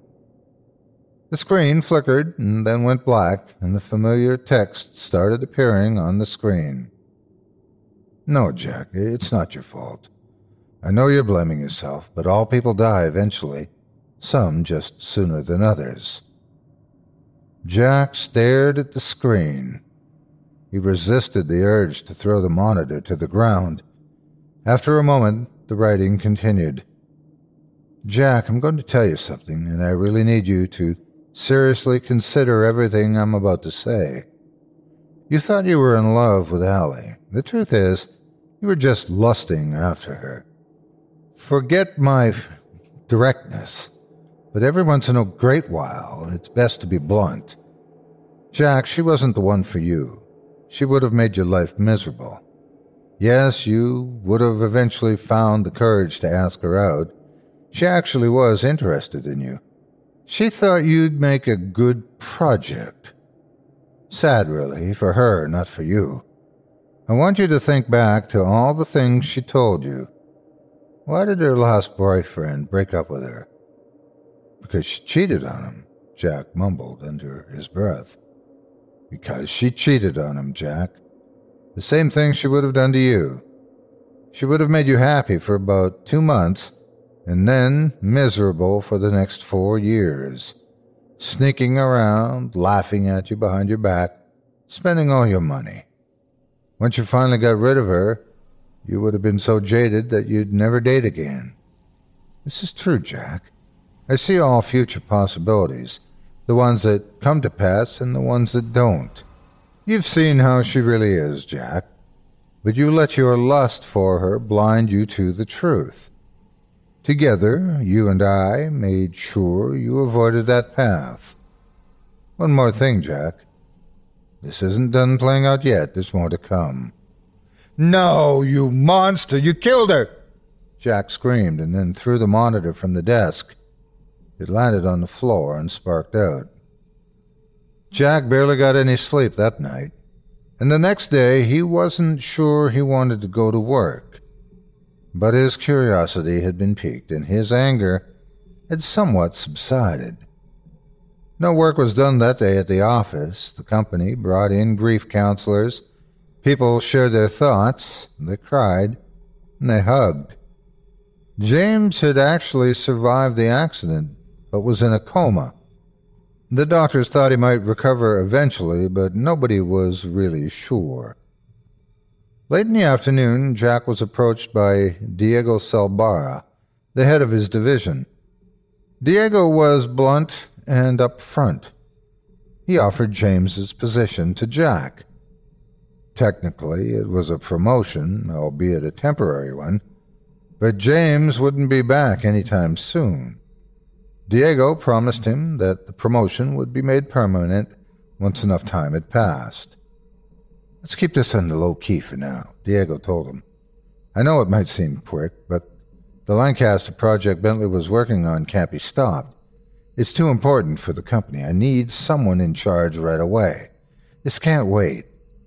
The screen flickered and then went black, and the familiar text started appearing on the screen. "No, Jack, it's not your fault. I know you're blaming yourself, but all people die eventually, some just sooner than others." Jack stared at the screen. He resisted the urge to throw the monitor to the ground. After a moment, the writing continued. "Jack, I'm going to tell you something, and I really need you to seriously consider everything I'm about to say. You thought you were in love with Allie. The truth is, you were just lusting after her. Forget my f- directness, but every once in a great while, it's best to be blunt. Jack, she wasn't the one for you. She would have made your life miserable. Yes, you would have eventually found the courage to ask her out. She actually was interested in you. She thought you'd make a good project. Sad, really, for her, not for you. I want you to think back to all the things she told you. Why did her last boyfriend break up with her?" "Because she cheated on him," Jack mumbled under his breath. "Because she cheated on him, Jack. The same thing she would have done to you. She would have made you happy for about two months, and then miserable for the next four years, sneaking around, laughing at you behind your back, spending all your money. Once you finally got rid of her, you would have been so jaded that you'd never date again. This is true, Jack. I see all future possibilities, the ones that come to pass and the ones that don't. You've seen how she really is, Jack. but you let your lust for her blind you to the truth. Together, you and I made sure you avoided that path. One more thing, Jack. This isn't done playing out yet. There's more to come." "No, you monster! You killed her!" Jack screamed and then threw the monitor from the desk. It landed on the floor and sparked out. Jack barely got any sleep that night, and the next day he wasn't sure he wanted to go to work. But his curiosity had been piqued, and his anger had somewhat subsided. No work was done that day at the office. The company brought in grief counselors. People shared their thoughts, they cried, and they hugged. James had actually survived the accident, but was in a coma. The doctors thought he might recover eventually, but nobody was really sure. Late in the afternoon, Jack was approached by Diego Salbarra, the head of his division. Diego was blunt and upfront. He offered James's position to Jack. Technically, it was a promotion, albeit a temporary one, but James wouldn't be back any time soon. Diego promised him that the promotion would be made permanent once enough time had passed. "Let's keep this on the low-key for now," Diego told him. "I know it might seem quick, but the Lancaster project Bentley was working on can't be stopped. It's too important for the company. I need someone in charge right away. This can't wait."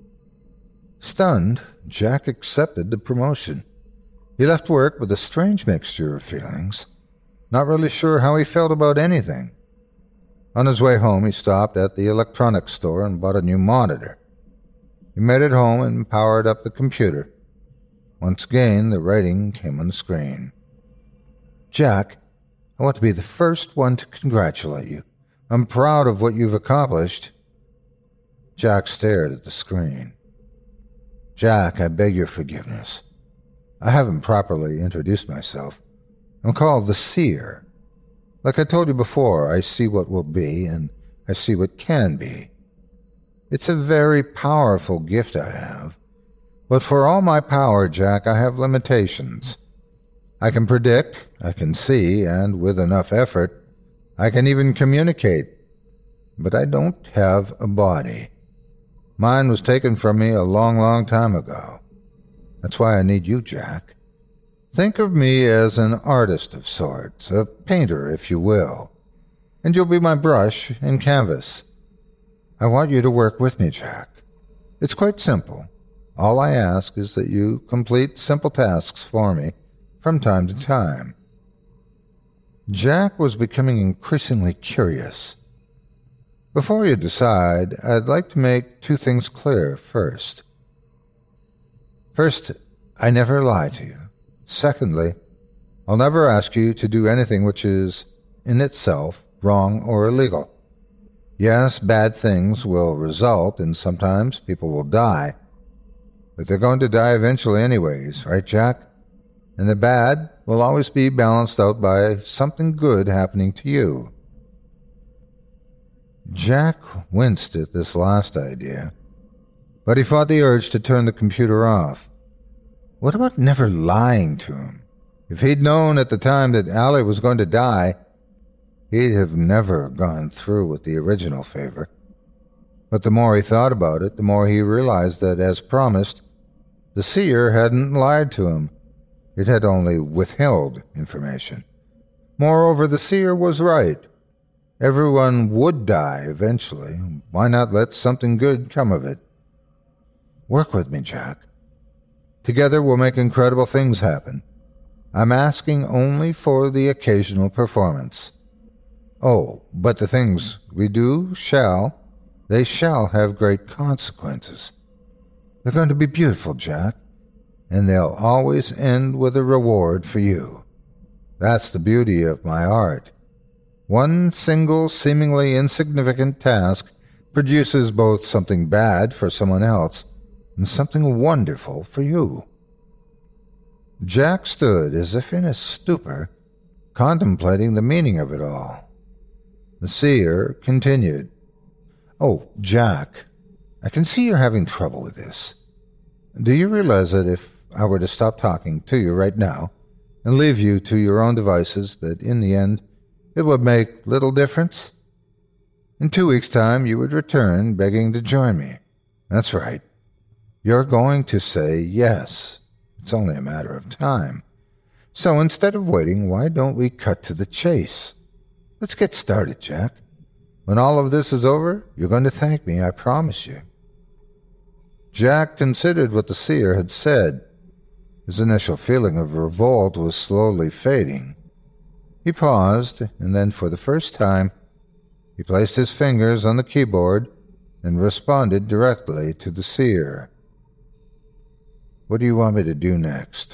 Stunned, Jack accepted the promotion. He left work with a strange mixture of feelings, not really sure how he felt about anything. On his way home, he stopped at the electronics store and bought a new monitor. He made it home and powered up the computer. Once again, the writing came on the screen. "Jack, I want to be the first one to congratulate you. I'm proud of what you've accomplished." Jack stared at the screen. "Jack, I beg your forgiveness. I haven't properly introduced myself. I'm called the Seer. Like I told you before, I see what will be, and I see what can be. It's a very powerful gift I have. But for all my power, Jack, I have limitations. I can predict, I can see, and with enough effort, I can even communicate. But I don't have a body. Mine was taken from me a long, long time ago. That's why I need you, Jack. Think of me as an artist of sorts, a painter, if you will, and you'll be my brush and canvas. I want you to work with me, Jack. It's quite simple. All I ask is that you complete simple tasks for me from time to time." Jack was becoming increasingly curious. "Before you decide, I'd like to make two things clear first. First, I never lie to you. Secondly, I'll never ask you to do anything which is, in itself, wrong or illegal. Yes, bad things will result, and sometimes people will die. But they're going to die eventually anyways, right, Jack? And the bad will always be balanced out by something good happening to you." Jack winced at this last idea, but he fought the urge to turn the computer off. What about never lying to him? If he'd known at the time that Allie was going to die, he'd have never gone through with the original favor. But the more he thought about it, the more he realized that, as promised, the Seer hadn't lied to him. It had only withheld information. Moreover, the Seer was right. Everyone would die eventually. Why not let something good come of it? Work with me, Jack. Together we'll make incredible things happen. I'm asking only for the occasional performance. Oh, but the things we do shall, they shall have great consequences. They're going to be beautiful, Jack, and they'll always end with a reward for you. That's the beauty of my art. One single, seemingly insignificant task produces both something bad for someone else and something wonderful for you. Jack stood as if in a stupor, contemplating the meaning of it all. The Seer continued, "Oh, Jack, I can see you're having trouble with this. Do you realize that if I were to stop talking to you right now and leave you to your own devices, that in the end it would make little difference? In two weeks' time you would return begging to join me. That's right. You're going to say yes. It's only a matter of time. So instead of waiting, why don't we cut to the chase? Let's get started, Jack. When all of this is over, you're going to thank me, I promise you. Jack considered what the seer had said. His initial feeling of revolt was slowly fading. He paused, and then for the first time, he placed his fingers on the keyboard and responded directly to the seer. What do you want me to do next?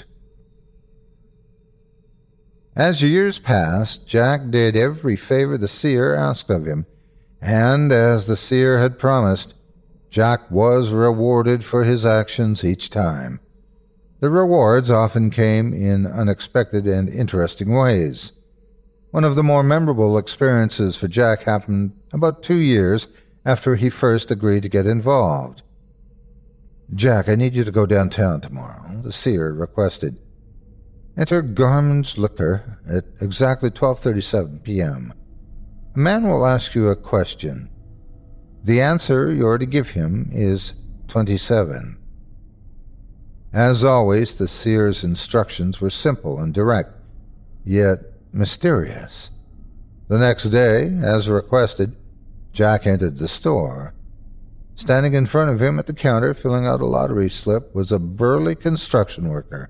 As years passed, Jack did every favor the seer asked of him, and as the seer had promised, Jack was rewarded for his actions each time. The rewards often came in unexpected and interesting ways. One of the more memorable experiences for Jack happened about two years after he first agreed to get involved. Jack, I need you to go downtown tomorrow, the seer requested. Enter Garman's Liquor at exactly twelve thirty-seven p.m. A man will ask you a question. The answer you're to give him is twenty-seven. As always, the seer's instructions were simple and direct, yet mysterious. The next day, as requested, Jack entered the store. Standing in front of him at the counter, filling out a lottery slip, was a burly construction worker.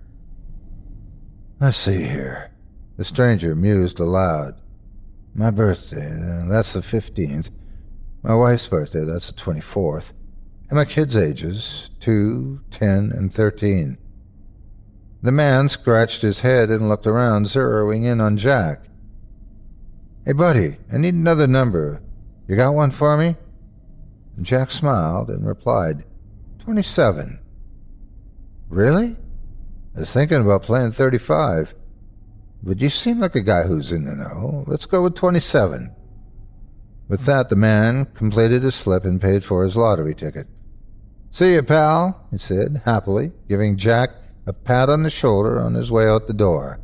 Let's see here. The stranger mused aloud. My birthday, uh, that's the fifteenth. My wife's birthday, that's the twenty-fourth. And my kids' ages, two, ten, and thirteen. The man scratched his head and looked around, zeroing in on Jack. Hey, buddy, I need another number. You got one for me? Jack smiled and replied, twenty-seven. Really? I was thinking about playing thirty-five. But you seem like a guy who's in the know. Let's go with twenty-seven. With that, the man completed his slip and paid for his lottery ticket. See you, pal, he said, happily, giving Jack a pat on the shoulder on his way out the door.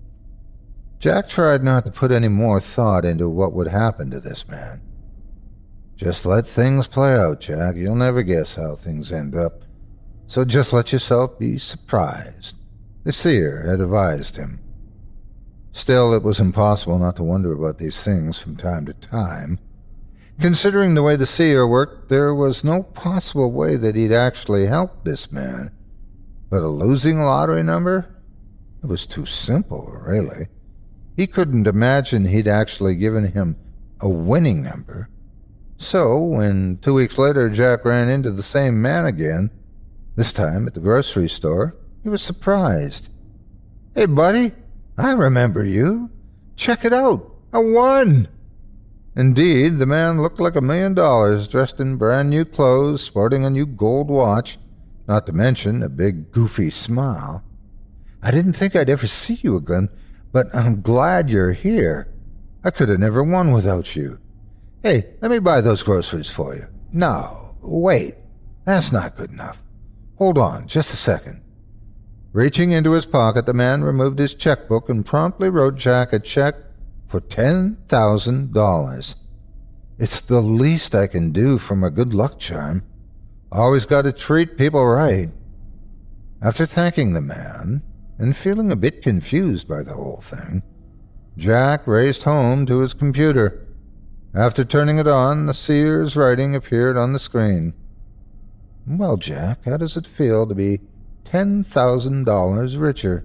Jack tried not to put any more thought into what would happen to this man. Just let things play out, Jack. You'll never guess how things end up. So just let yourself be surprised, the seer had advised him. Still, it was impossible not to wonder about these things from time to time. Considering the way the seer worked, there was no possible way that he'd actually helped this man. But a losing lottery number? It was too simple, really. He couldn't imagine he'd actually given him a winning number. So, when two weeks later Jack ran into the same man again, this time at the grocery store, he was surprised. Hey, buddy, I remember you. Check it out. I won. Indeed, the man looked like a million dollars, dressed in brand new clothes, sporting a new gold watch, not to mention a big, goofy smile. I didn't think I'd ever see you again, but I'm glad you're here. I could have never won without you. Hey, let me buy those groceries for you. No, wait. That's not good enough. Hold on, just a second. Reaching into his pocket, the man removed his checkbook and promptly wrote Jack a check for ten thousand dollars. It's the least I can do for my good luck charm. Always got to treat people right. After thanking the man, and feeling a bit confused by the whole thing, Jack raced home to his computer. After turning it on, the seer's writing appeared on the screen. Well, Jack, how does it feel to be ten thousand dollars richer?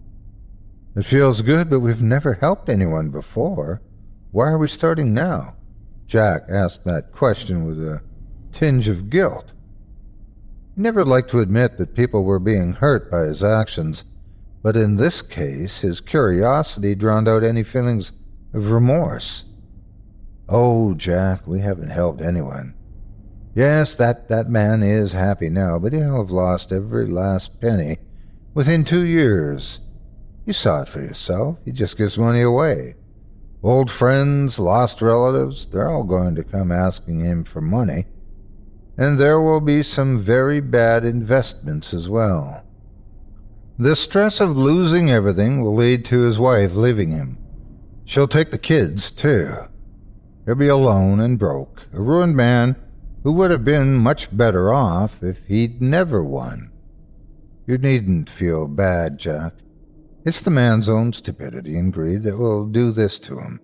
It feels good, but we've never helped anyone before. Why are we starting now? Jack asked that question with a tinge of guilt. He never liked to admit that people were being hurt by his actions, but in this case, his curiosity drowned out any feelings of remorse. Oh, Jack, we haven't helped anyone. Yes, that, that man is happy now, but he'll have lost every last penny within two years. You saw it for yourself. He just gives money away. Old friends, lost relatives, they're all going to come asking him for money. And there will be some very bad investments as well. The stress of losing everything will lead to his wife leaving him. She'll take the kids, too. He'll be alone and broke, a ruined man who would have been much better off if he'd never won. You needn't feel bad, Jack. It's the man's own stupidity and greed that will do this to him.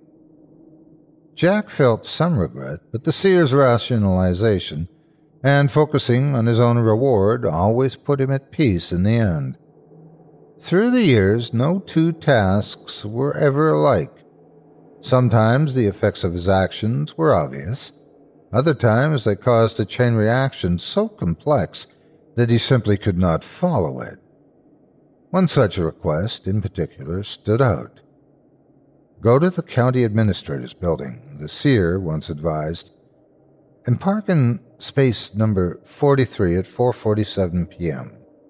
Jack felt some regret, but the seer's rationalization and focusing on his own reward always put him at peace in the end. Through the years, no two tasks were ever alike. Sometimes the effects of his actions were obvious. Other times they caused a chain reaction so complex that he simply could not follow it. One such request, in particular, stood out. Go to the county administrator's building, the seer once advised, and park in space number forty-three at four forty-seven p.m.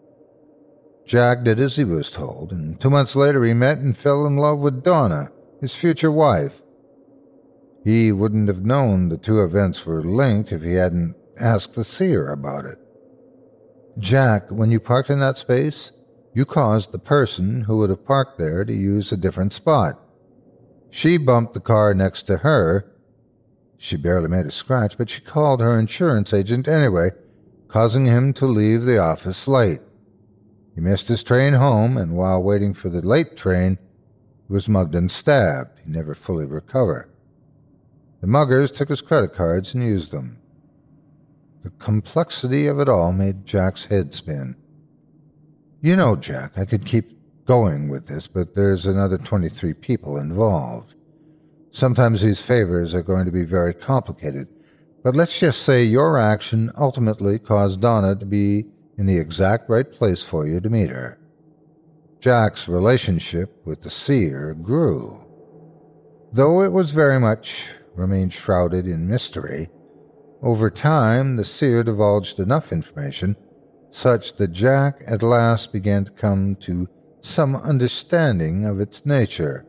Jack did as he was told, and two months later he met and fell in love with Donna, his future wife. He wouldn't have known the two events were linked if he hadn't asked the seer about it. Jack, when you parked in that space, you caused the person who would have parked there to use a different spot. She bumped the car next to her. She barely made a scratch, but she called her insurance agent anyway, causing him to leave the office late. He missed his train home, and while waiting for the late train, he was mugged and stabbed. He never fully recovered. The muggers took his credit cards and used them. The complexity of it all made Jack's head spin. You know, Jack, I could keep going with this, but there's another twenty-three people involved. Sometimes these favors are going to be very complicated, but let's just say your action ultimately caused Donna to be in the exact right place for you to meet her. Jack's relationship with the seer grew. Though it was very much remained shrouded in mystery, over time the seer divulged enough information such that Jack at last began to come to some understanding of its nature.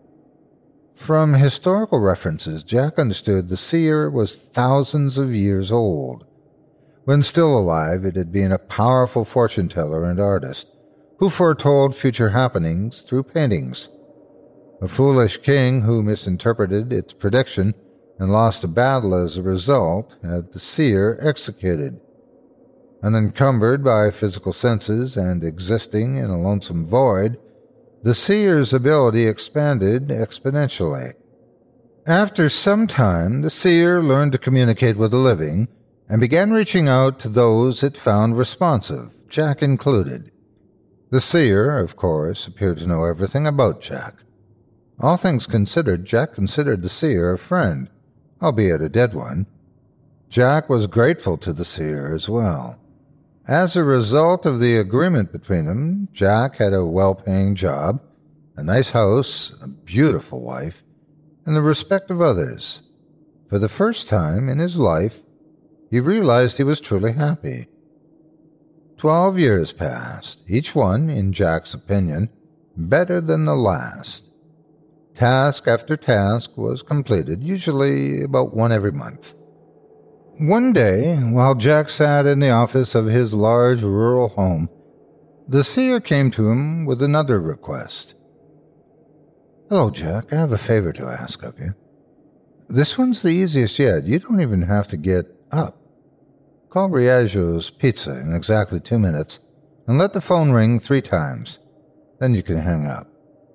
From historical references, Jack understood the seer was thousands of years old. When still alive, it had been a powerful fortune-teller and artist who foretold future happenings through paintings. A foolish king who misinterpreted its prediction and lost a battle as a result had the seer executed. Unencumbered by physical senses and existing in a lonesome void, the seer's ability expanded exponentially. After some time, the seer learned to communicate with the living and began reaching out to those it found responsive, Jack included. The seer, of course, appeared to know everything about Jack. All things considered, Jack considered the seer a friend, albeit a dead one. Jack was grateful to the seer as well. As a result of the agreement between them, Jack had a well-paying job, a nice house, a beautiful wife, and the respect of others. For the first time in his life, he realized he was truly happy. Twelve years passed, each one, in Jack's opinion, better than the last. Task after task was completed, usually about one every month. One day, while Jack sat in the office of his large rural home, the seer came to him with another request. "Hello, Jack, I have a favor to ask of you. This one's the easiest yet. You don't even have to get up. Call Riaggio's Pizza in exactly two minutes and let the phone ring three times. Then you can hang up."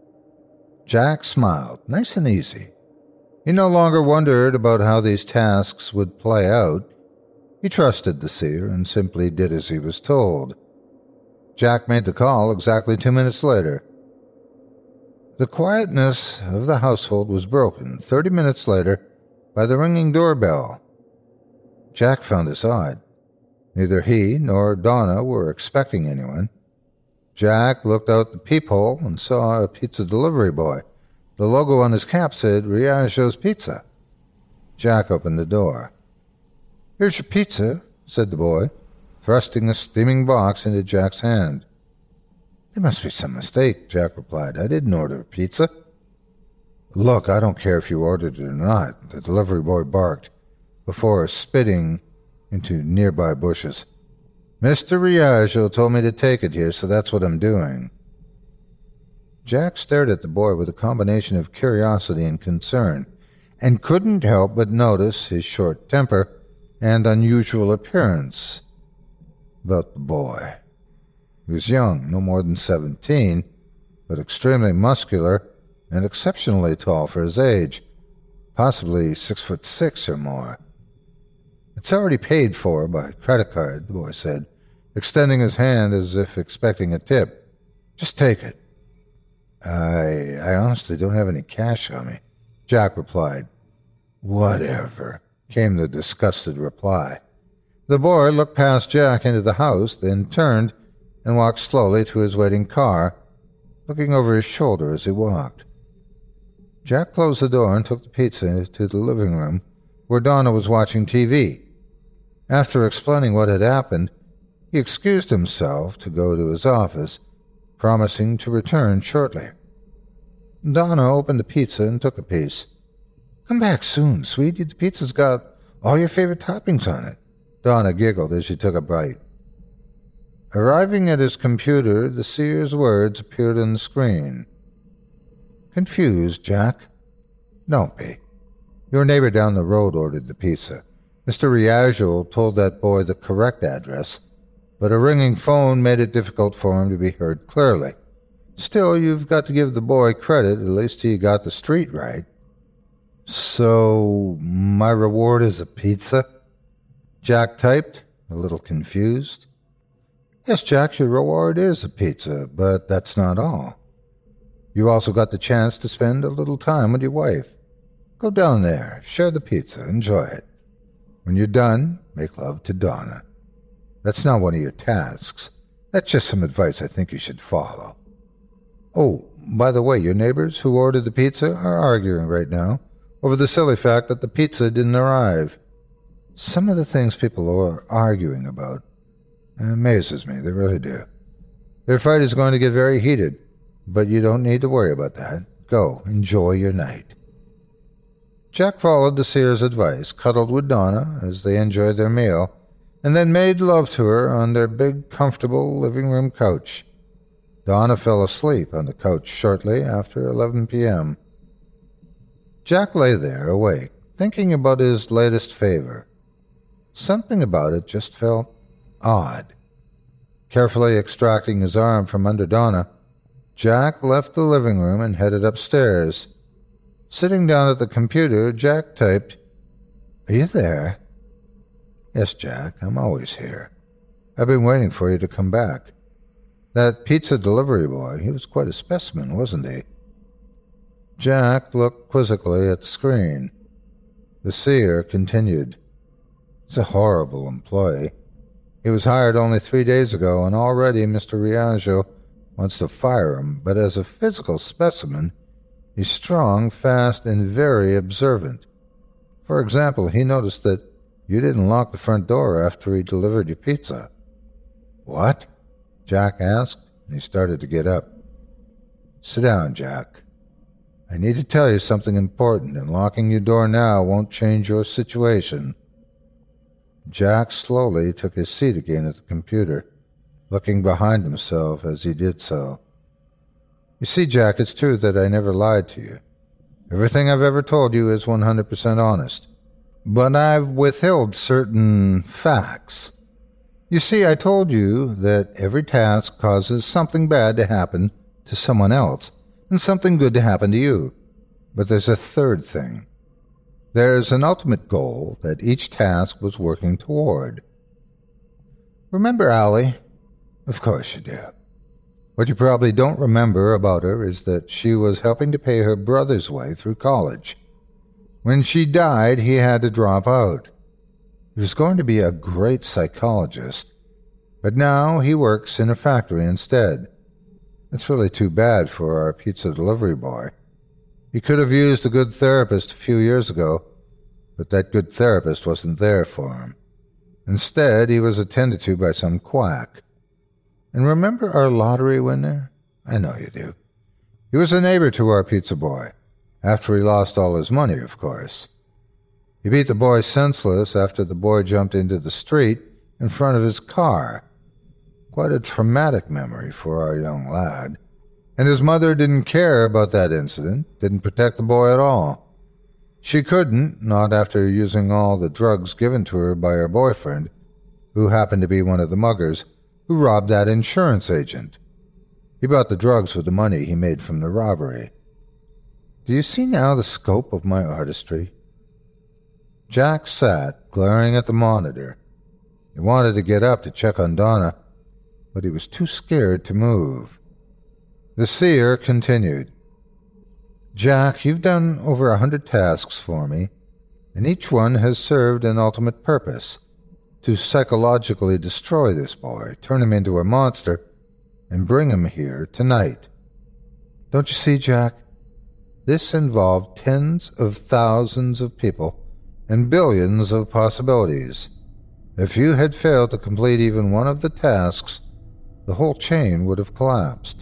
Jack smiled, nice and easy. He no longer wondered about how these tasks would play out. He trusted the seer and simply did as he was told. Jack made the call exactly two minutes later. The quietness of the household was broken thirty minutes later by the ringing doorbell. Jack found this odd. Neither he nor Donna were expecting anyone. Jack looked out the peephole and saw a pizza delivery boy. The logo on his cap said Riaggio's Pizza. Jack opened the door. "Here's your pizza," said the boy, thrusting a steaming box into Jack's hand. "There must be some mistake," Jack replied. "I didn't order pizza." "Look, I don't care if you ordered it or not," the delivery boy barked, before spitting into nearby bushes. Mister Riaggio told me to take it here, so that's what I'm doing. Jack stared at the boy with a combination of curiosity and concern, and couldn't help but notice his short temper and unusual appearance about the boy. He was young, no more than seventeen, but extremely muscular and exceptionally tall for his age, possibly six foot six or more. It's already paid for by credit card, the boy said, extending his hand as if expecting a tip. Just take it. I, I honestly don't have any cash on me, Jack replied. Whatever, came the disgusted reply. The boy looked past Jack into the house, then turned and walked slowly to his waiting car, looking over his shoulder as he walked. Jack closed the door and took the pizza to the living room, where Donna was watching T V. After explaining what had happened, he excused himself to go to his office, promising to return shortly. Donna opened the pizza and took a piece. Come back soon, sweetie. The pizza's got all your favorite toppings on it. Donna giggled as she took a bite. Arriving at his computer, the seer's words appeared on the screen. Confused, Jack? Don't be. Your neighbor down the road ordered the pizza. Mister Riaggio told that boy the correct address, but a ringing phone made it difficult for him to be heard clearly. Still, you've got to give the boy credit. At least he got the street right. So, my reward is a pizza? Jack typed, a little confused. Yes, Jack, your reward is a pizza, but that's not all. You also got the chance to spend a little time with your wife. Go down there, share the pizza, enjoy it. When you're done, make love to Donna. That's not one of your tasks. That's just some advice I think you should follow. Oh, by the way, your neighbors who ordered the pizza are arguing right now over the silly fact that the pizza didn't arrive. Some of the things people are arguing about amazes me, they really do. Their fight is going to get very heated, but you don't need to worry about that. Go, enjoy your night. Jack followed the seer's advice, cuddled with Donna as they enjoyed their meal, and then made love to her on their big, comfortable living room couch. Donna fell asleep on the couch shortly after eleven p.m. Jack lay there, awake, thinking about his latest favor. Something about it just felt odd. Carefully extracting his arm from under Donna, Jack left the living room and headed upstairs. Sitting down at the computer, Jack typed, Are you there? Yes, Jack, I'm always here. I've been waiting for you to come back. That pizza delivery boy, he was quite a specimen, wasn't he? Jack looked quizzically at the screen. The seer continued. He's a horrible employee. He was hired only three days ago, and already Mister Riaggio wants to fire him, but as a physical specimen, he's strong, fast, and very observant. For example, he noticed that you didn't lock the front door after he delivered your pizza. What? Jack asked, and he started to get up. Sit down, Jack. I need to tell you something important, and locking your door now won't change your situation. Jack slowly took his seat again at the computer, looking behind himself as he did so. You see, Jack, it's true that I never lied to you. Everything I've ever told you is one hundred percent honest. But I've withheld certain facts. You see, I told you that every task causes something bad to happen to someone else, and something good to happen to you. But there's a third thing. There's an ultimate goal that each task was working toward. Remember Allie? Of course you do. What you probably don't remember about her is that she was helping to pay her brother's way through college. When she died, he had to drop out. He was going to be a great psychologist, but now he works in a factory instead. It's really too bad for our pizza delivery boy. He could have used a good therapist a few years ago, but that good therapist wasn't there for him. Instead, he was attended to by some quack. And remember our lottery winner? I know you do. He was a neighbor to our pizza boy, after he lost all his money, of course. He beat the boy senseless after the boy jumped into the street in front of his car. Quite a traumatic memory for our young lad. And his mother didn't care about that incident, didn't protect the boy at all. She couldn't, not after using all the drugs given to her by her boyfriend, who happened to be one of the muggers who robbed that insurance agent. He bought the drugs with the money he made from the robbery. Do you see now the scope of my artistry? Jack sat, glaring at the monitor. He wanted to get up to check on Donna, but he was too scared to move. The seer continued. Jack, you've done over a hundred tasks for me, and each one has served an ultimate purpose, to psychologically destroy this boy, turn him into a monster, and bring him here tonight. Don't you see, Jack? This involved tens of thousands of people and billions of possibilities. If you had failed to complete even one of the tasks, the whole chain would have collapsed.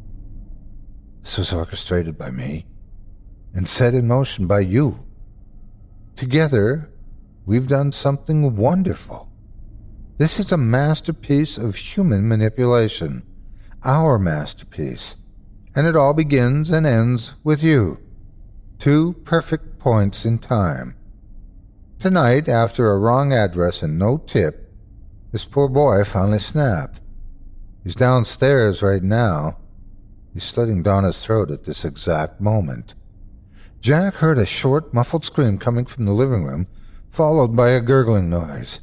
This was orchestrated by me and set in motion by you. Together, we've done something wonderful. This is a masterpiece of human manipulation, our masterpiece, and it all begins and ends with you. Two perfect points in time. Tonight, after a wrong address and no tip, this poor boy finally snapped. He's downstairs right now. He's slitting Donna's throat at this exact moment. Jack heard a short, muffled scream coming from the living room, followed by a gurgling noise.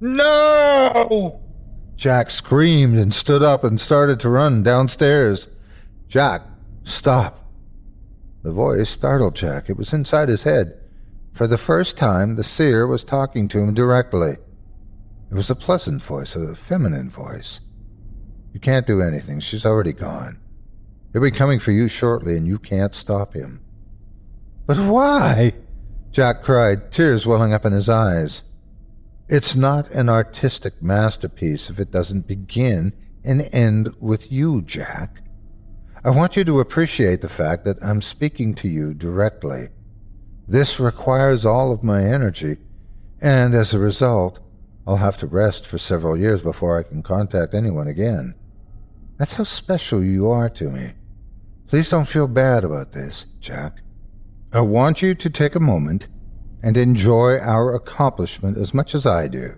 No! Jack screamed and stood up and started to run downstairs. Jack, stop. The voice startled Jack. It was inside his head. For the first time, the seer was talking to him directly. It was a pleasant voice, a feminine voice. You can't do anything. She's already gone. He'll be coming for you shortly, and you can't stop him. But why? Jack cried, tears welling up in his eyes. It's not an artistic masterpiece if it doesn't begin and end with you, Jack. I want you to appreciate the fact that I'm speaking to you directly. This requires all of my energy, and as a result, I'll have to rest for several years before I can contact anyone again. That's how special you are to me. Please don't feel bad about this, Jack. I want you to take a moment and enjoy our accomplishment as much as I do.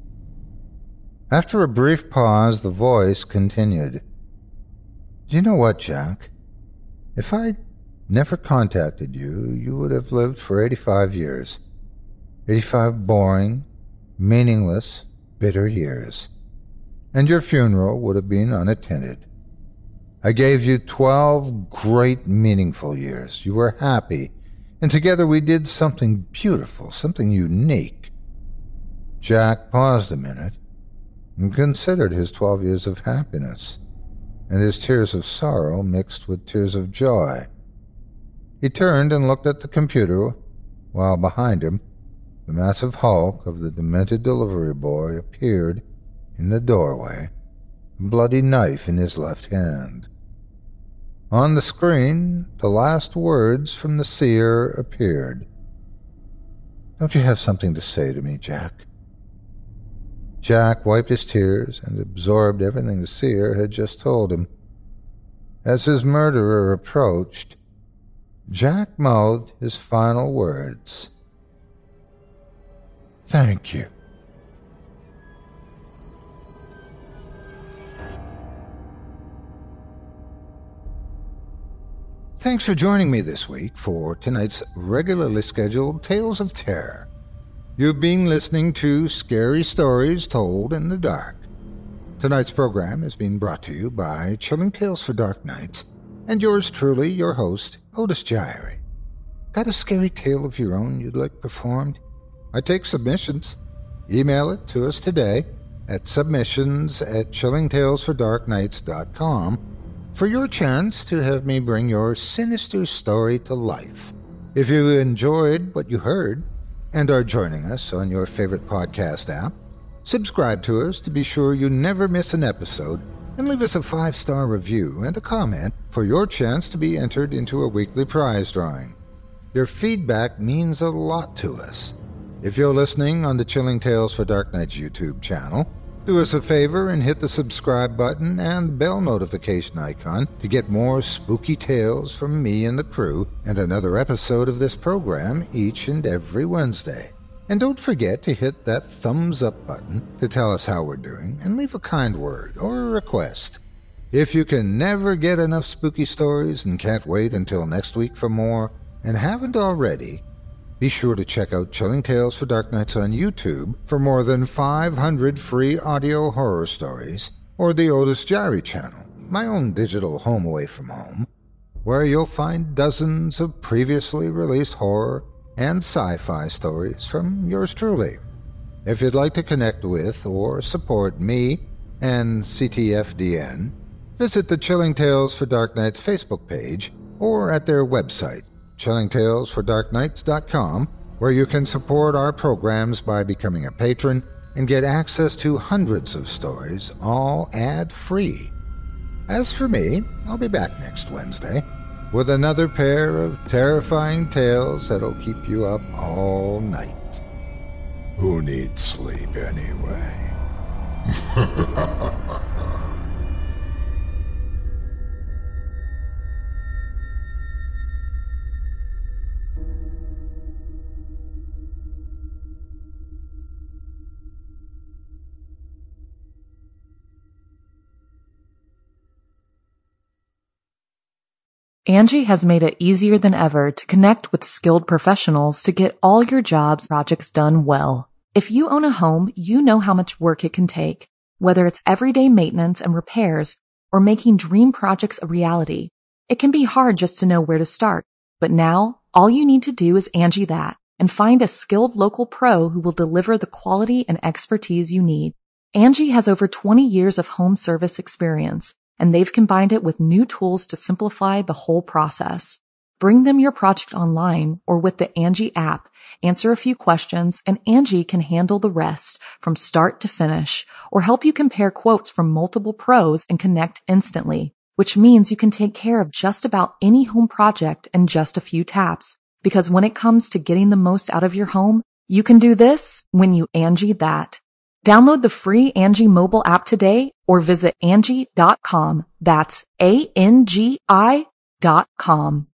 After a brief pause, the voice continued. Do you know what, Jack? If I'd never contacted you, you would have lived for eighty-five years. eighty-five boring, meaningless, bitter years. And your funeral would have been unattended. I gave you twelve great, meaningful years. You were happy, and together we did something beautiful, something unique. Jack paused a minute and considered his twelve years of happiness, and his tears of sorrow mixed with tears of joy. He turned and looked at the computer, while behind him, the massive hulk of the demented delivery boy appeared in the doorway, a bloody knife in his left hand. On the screen, the last words from the seer appeared. Don't you have something to say to me, Jack? Jack wiped his tears and absorbed everything the seer had just told him. As his murderer approached, Jack mouthed his final words. Thank you. Thanks for joining me this week for tonight's regularly scheduled Tales of Terror. You've been listening to Scary Stories Told in the Dark. Tonight's program is being brought to you by Chilling Tales for Dark Nights, and yours truly, your host, Otis Gyrie. Got a scary tale of your own you'd like performed? I take submissions. Email it to us today at submissions at chilling tales for dark nights dot com for your chance to have me bring your sinister story to life. If you enjoyed what you heard and are joining us on your favorite podcast app, subscribe to us to be sure you never miss an episode, and leave us a five-star review and a comment for your chance to be entered into a weekly prize drawing. Your feedback means a lot to us. If you're listening on the Chilling Tales for Dark Nights YouTube channel, do us a favor and hit the subscribe button and bell notification icon to get more spooky tales from me and the crew and another episode of this program each and every Wednesday. And don't forget to hit that thumbs up button to tell us how we're doing and leave a kind word or a request. If you can never get enough spooky stories and can't wait until next week for more, and haven't already, be sure to check out Chilling Tales for Dark Nights on YouTube for more than five hundred free audio horror stories, or the Otis Diary channel, my own digital home away from home, where you'll find dozens of previously released horror and sci-fi stories from yours truly. If you'd like to connect with or support me and C T F D N, visit the Chilling Tales for Dark Nights Facebook page or at their website, chilling tales for dark nights dot com, where you can support our programs by becoming a patron and get access to hundreds of stories, all ad-free. As for me, I'll be back next Wednesday with another pair of terrifying tales that'll keep you up all night. Who needs sleep anyway? Angie has made it easier than ever to connect with skilled professionals to get all your jobs projects done well. If you own a home, you know how much work it can take, whether it's everyday maintenance and repairs or making dream projects a reality. It can be hard just to know where to start, but now all you need to do is Angie that and find a skilled local pro who will deliver the quality and expertise you need. Angie has over twenty years of home service experience, and they've combined it with new tools to simplify the whole process. Bring them your project online or with the Angie app, answer a few questions, and Angie can handle the rest from start to finish, or help you compare quotes from multiple pros and connect instantly, which means you can take care of just about any home project in just a few taps. Because when it comes to getting the most out of your home, you can do this when you Angie that. Download the free Angie mobile app today or visit Angie dot com. That's A N G I dot com.